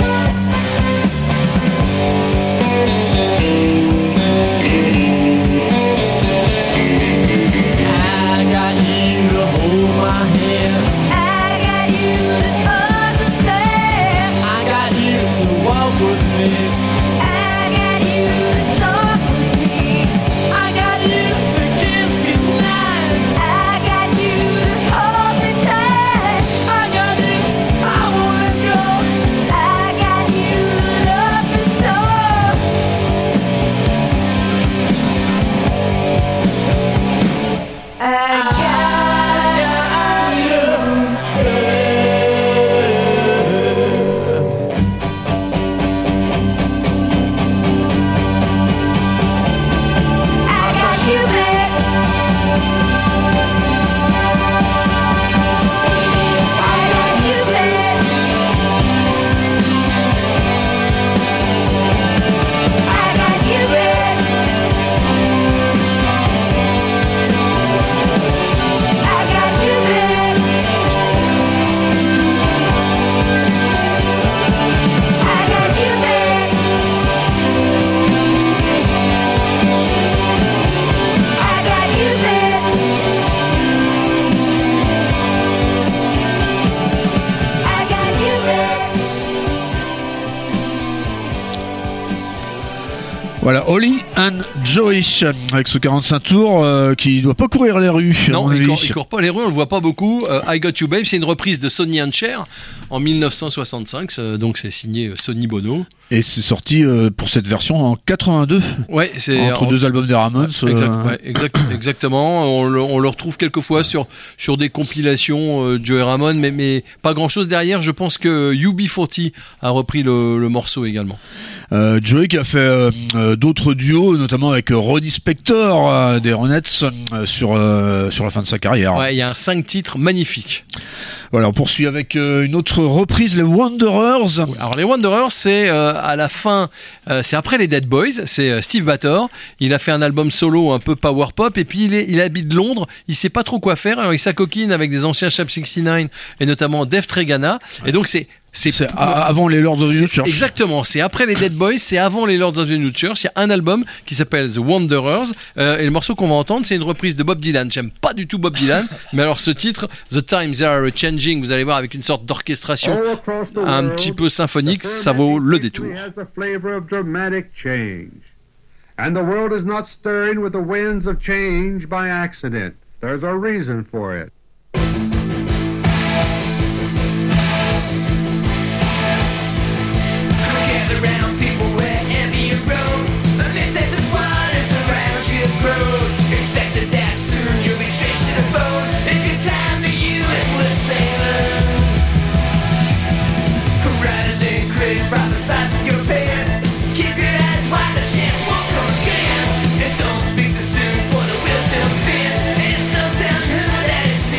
[SPEAKER 3] I got you to hold my hand.
[SPEAKER 5] I got you to understand.
[SPEAKER 3] I got you to walk with me.
[SPEAKER 5] I got you to talk with me.
[SPEAKER 3] I got you to kiss me nice.
[SPEAKER 5] I got you to hold me tight.
[SPEAKER 3] I got you, I won't let go.
[SPEAKER 5] I got you to love me so. I got you. I got you, babe. I got you, babe. I got you, babe. I got you, babe. I got you, babe. I got you, babe. I got you, babe.
[SPEAKER 1] Voilà, Holly and Joey avec ce 45 tours qui doit pas courir les rues. à
[SPEAKER 2] Non,
[SPEAKER 1] mon avis.
[SPEAKER 2] il court pas les rues, on le voit pas beaucoup. I Got You Babe, c'est une reprise de Sonny and Cher en 1965, donc c'est signé Sonny Bono.
[SPEAKER 1] Et c'est sorti pour cette version en 82.
[SPEAKER 2] Ouais, c'est
[SPEAKER 1] Entre deux albums des Ramones.
[SPEAKER 2] Exactement. On le retrouve quelquefois sur des compilations Joey Ramone, mais pas grand chose derrière. Je pense que UB40 a repris le morceau également.
[SPEAKER 1] Joey qui a fait d'autres duos, notamment avec Ronnie Spector des Ronettes sur la fin de sa carrière.
[SPEAKER 2] Ouais, il y a 5 titres magnifiques.
[SPEAKER 1] Voilà, on poursuit avec une autre reprise, les Wanderers.
[SPEAKER 2] Alors les Wanderers, c'est à la fin, c'est après les Dead Boys, c'est Steve Battor. Il a fait un album solo un peu power pop et puis il habite Londres. Il sait pas trop quoi faire. Alors il s'acoquine avec des anciens Sharp 69 et notamment Def Tregana. Et donc c'est
[SPEAKER 1] avant les Lords of the New Church.
[SPEAKER 2] Exactement, c'est après les Dead Boys, c'est avant les Lords of the New Church. Il y a un album qui s'appelle The Wanderers et le morceau qu'on va entendre, c'est une reprise de Bob Dylan. J'aime pas du tout Bob Dylan, mais alors ce titre, The Times They Are Changing, vous allez voir avec une sorte d'orchestration un petit peu symphonique, ça vaut le détour.
[SPEAKER 14] Has a flavor of dramatic change. And the world is not stirring with the winds of change by accident. There's a reason for it.
[SPEAKER 6] Gather round people wherever you roam. Admit that the waters around you grow. Expected that soon you'll be traced to the bone. If your time to you is worth sailing. Writers and critics prophesize with your pen. Keep your eyes wide, the chance won't come again. And don't speak too soon, for the wheel still spin. It's no telling who that is.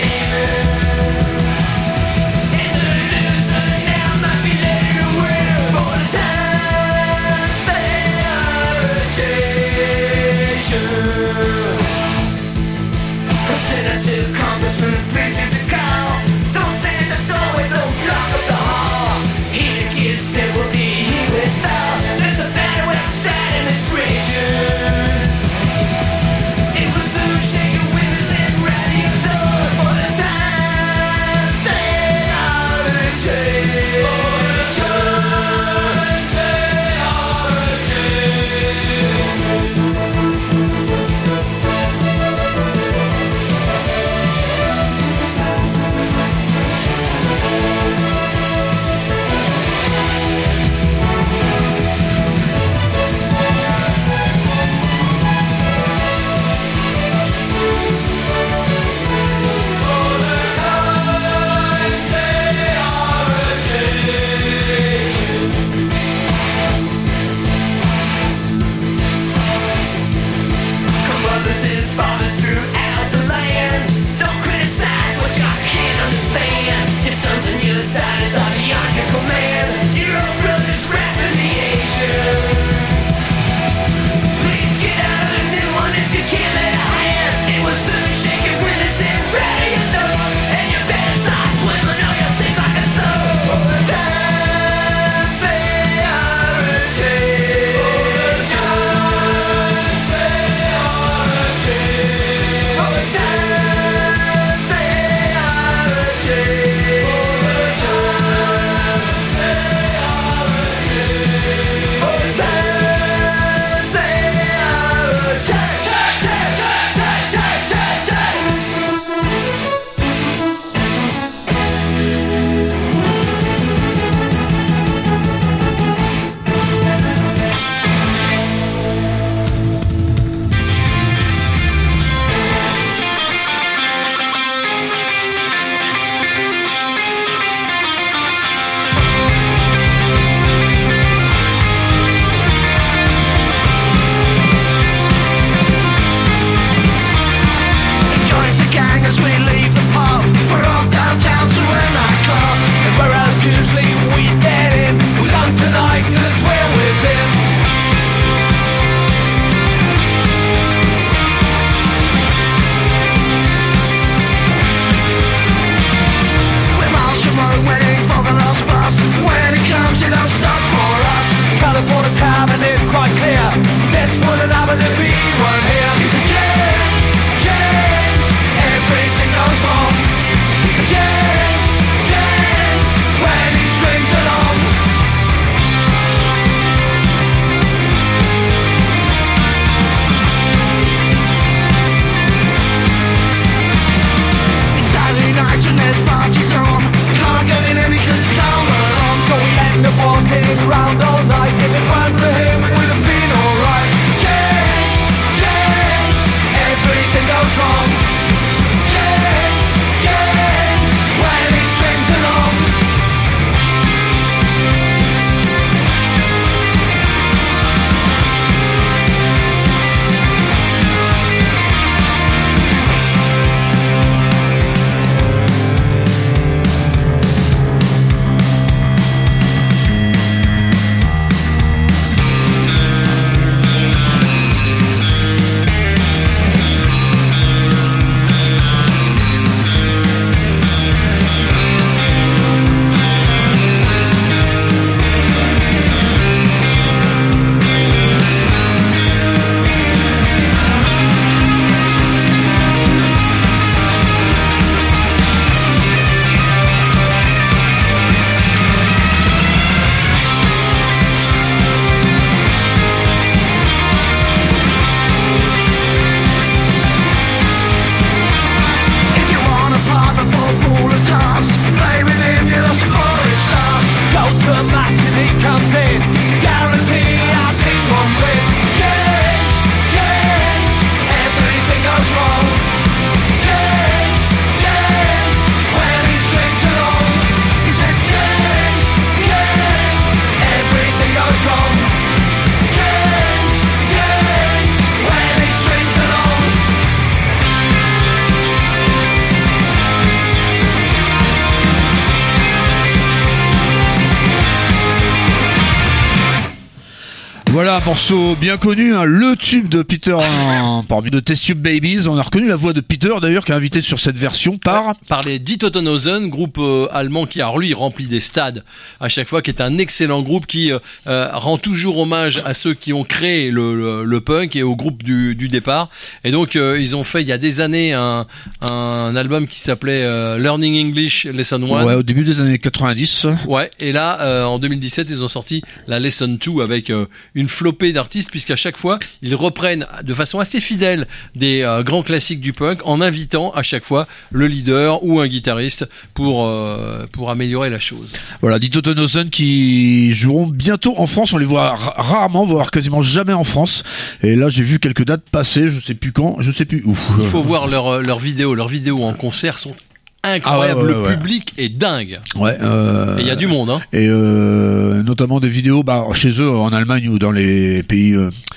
[SPEAKER 1] Voilà un morceau bien connu, hein, le tube de Peter parmi de Test Tube Babies. On a reconnu la voix de Peter d'ailleurs qui est invité sur cette version par
[SPEAKER 2] les Die Totenhausen, groupe allemand qui a lui rempli des stades à chaque fois, qui est un excellent groupe qui rend toujours hommage à ceux qui ont créé le punk et au groupe du départ. Et donc ils ont fait il y a des années un album qui s'appelait Learning English Lesson 1.
[SPEAKER 1] Ouais, au début des années 90.
[SPEAKER 2] Ouais, et là en 2017 ils ont sorti la Lesson 2 avec une flopée d'artistes, puisqu'à chaque fois ils reprennent de façon assez fidèle des grands classiques du punk en invitant à chaque fois le leader ou un guitariste pour améliorer la chose.
[SPEAKER 1] Voilà, Die Totenhausen qui joueront bientôt en France. On les voit rarement, voire quasiment jamais en France. Et là j'ai vu quelques dates passer, je sais plus quand, je sais plus où.
[SPEAKER 2] Il faut voir leurs vidéos en concert sont incroyable, le public est dingue.
[SPEAKER 1] Ouais.
[SPEAKER 2] Et il y a du monde, hein.
[SPEAKER 1] Et notamment des vidéos, chez eux en Allemagne ou dans les pays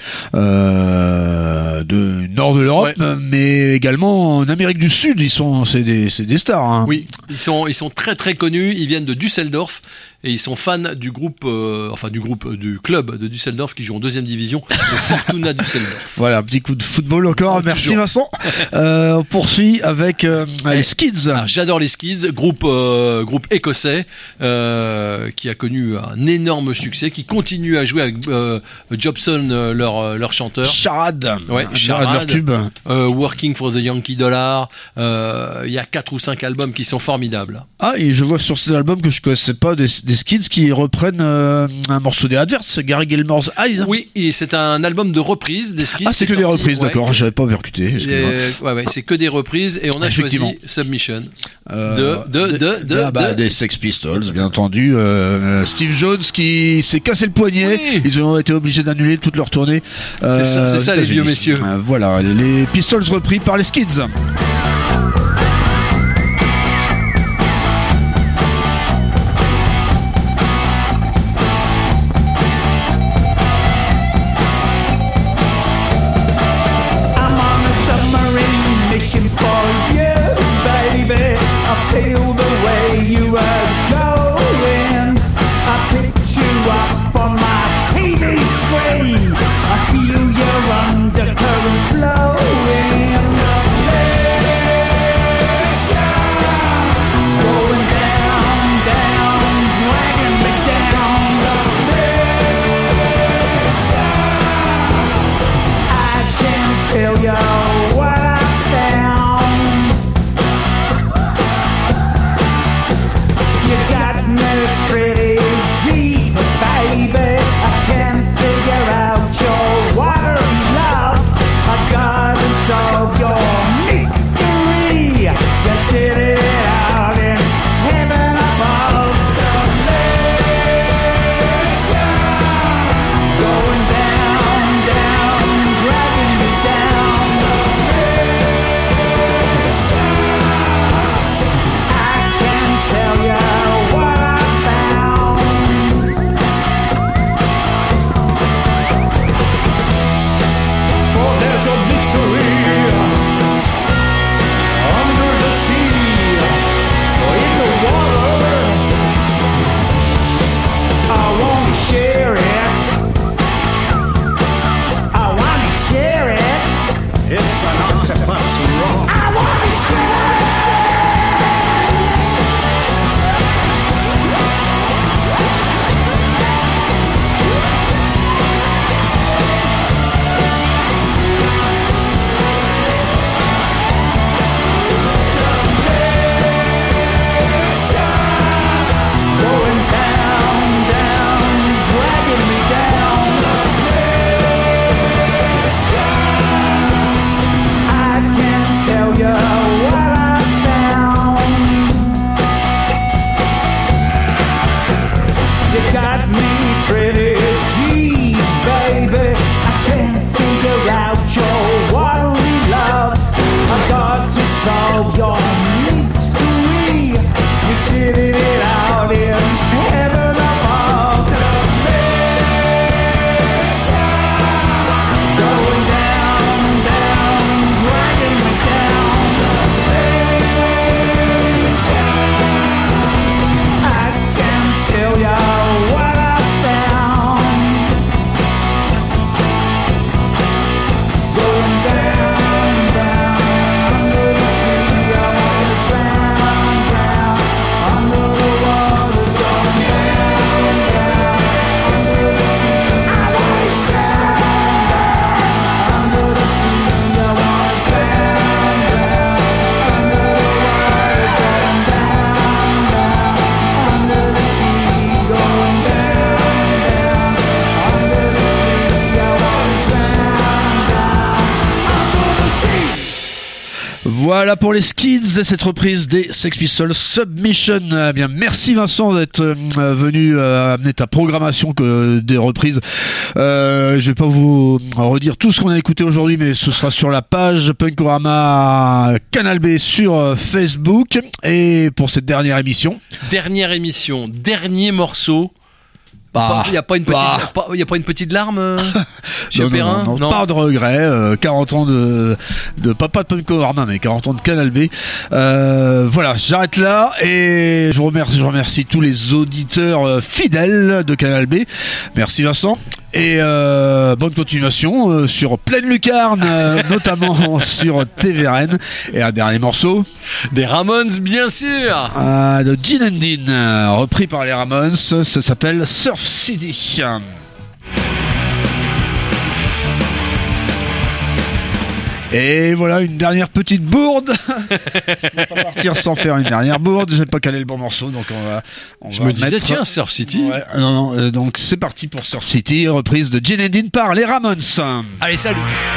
[SPEAKER 1] de nord de l'Europe, mais également en Amérique du Sud. C'est des stars. Hein.
[SPEAKER 2] Oui, ils sont très très connus. Ils viennent de Düsseldorf. Et ils sont fans du club de Düsseldorf qui joue en 2e division, le Fortuna Düsseldorf.
[SPEAKER 1] Voilà, un petit coup de football encore. Merci toujours. Vincent. On poursuit avec les Skids.
[SPEAKER 2] Alors, j'adore les Skids, groupe écossais qui a connu un énorme succès, qui continue à jouer avec Jobson, leur chanteur.
[SPEAKER 1] Charade.
[SPEAKER 2] Ouais,
[SPEAKER 1] Charade, leur tube.
[SPEAKER 2] Working for the Yankee Dollar. Il y a 4 ou 5 albums qui sont formidables.
[SPEAKER 1] Ah, et je vois sur ces albums que je connaissais pas des Skids qui reprennent un morceau des Adverts, Gary Gilmore's Eyes.
[SPEAKER 2] Oui, et c'est un album de reprises des Skids.
[SPEAKER 1] Ah, c'est que des reprises, d'accord, j'avais pas percuté.
[SPEAKER 2] C'est que des reprises, et on a choisi Submission
[SPEAKER 1] des Sex Pistols, bien entendu. Steve Jones qui s'est cassé le poignet, ils ont été obligés d'annuler toute leur tournée.
[SPEAKER 2] C'est ça les vieux messieurs.
[SPEAKER 1] Voilà, les Pistols repris par les Skids.
[SPEAKER 4] Feel the way you are going. I picked you up on my TV screen. I feel your undercurrent flowing. Submission, going down, down, dragging me down. Submission, I can't tell you what I found. You got me pretty deep, baby. I can't figure out your watery love. I gotta solve your mystery. You sit it out in heaven above. Submission, going down, down, dragging me down. Submission, I can't tell you. Share it. I want to share it. It's an octopus rock. I want to share it. Going down, down, dragging me down. I can't tell you
[SPEAKER 1] Voilà pour les Skids et cette reprise des Sex Pistols Submission. Eh bien, merci Vincent d'être venu amener ta programmation des reprises. Je vais pas vous redire tout ce qu'on a écouté aujourd'hui, mais ce sera sur la page Punkorama Canal B sur Facebook. Et pour cette dernière émission, dernier morceau.
[SPEAKER 2] Il n'y a pas une petite larme, chez Perrin?
[SPEAKER 1] Non, pas de regret. 40 ans de papa de Punkorama, mais 40 ans de Canal B. Voilà, j'arrête là et je remercie tous les auditeurs fidèles de Canal B. Merci Vincent. Et bonne continuation sur Pleine Lucarne, notamment sur TVRN. Et un dernier morceau
[SPEAKER 2] des Ramones, bien sûr,
[SPEAKER 1] de Gene and Dean, repris par les Ramones. Ça s'appelle Surf City. Et voilà, une dernière petite bourde. Je vais pas partir sans faire une dernière bourde. J'ai pas calé le bon morceau, donc
[SPEAKER 2] je me disais, tiens, Surf City.
[SPEAKER 1] Ouais, non, donc c'est parti pour Surf City, reprise de Gene and Dean par les Ramones.
[SPEAKER 2] Allez, salut.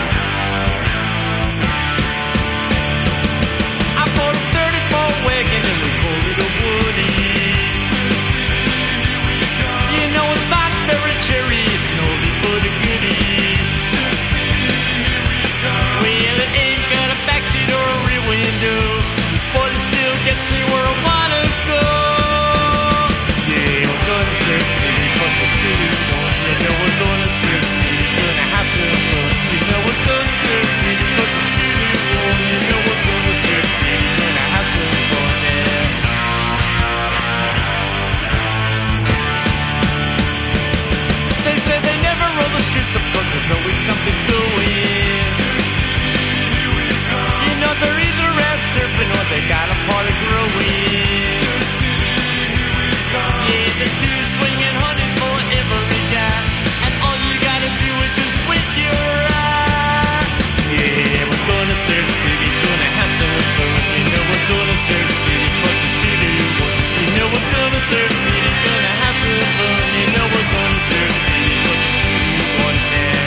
[SPEAKER 4] There's always something going. You know they're either out surfing or they got a party growing. Yeah, there's two swinging honeys for every guy, and all you gotta do is just wink your eye. Yeah, we're gonna Surf City, gonna have some fun. You know we're gonna Surf City, plus it's 2 to 1. You know we're gonna Surf City, gonna have some fun. You know we're gonna Surf City, plus it's 2 to 1 now.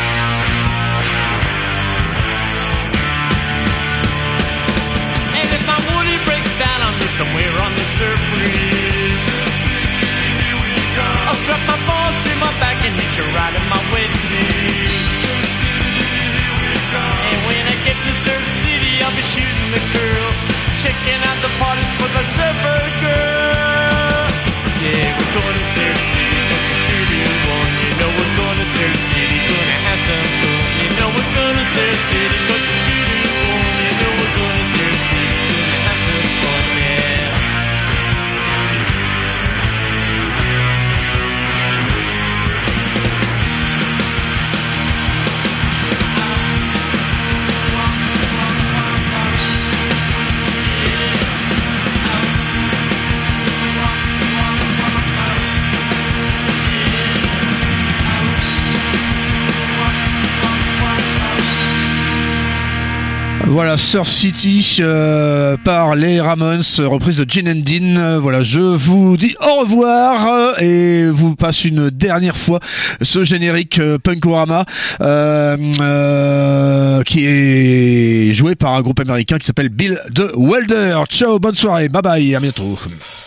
[SPEAKER 4] Somewhere on the surf breeze, I'll strap my ball to my back and hit you right in my wetsuit. And when I get to Surf City, I'll be shooting the girl, checking out the parties for the surfer girl. Yeah, we're going to Surf City, cause it's 2 to 1. You know we're going to Surf City, gonna have some fun. You know we're going to Surf City, cause it's 2 to 1. You know we're going to Surf City, gonna have some fun.
[SPEAKER 1] Voilà, Surf City par les Ramones, reprise de Gene and Dean. Voilà, je vous dis au revoir et vous passe une dernière fois ce générique Punkorama qui est joué par un groupe américain qui s'appelle Bill the Welder. Ciao, bonne soirée, bye bye, à bientôt.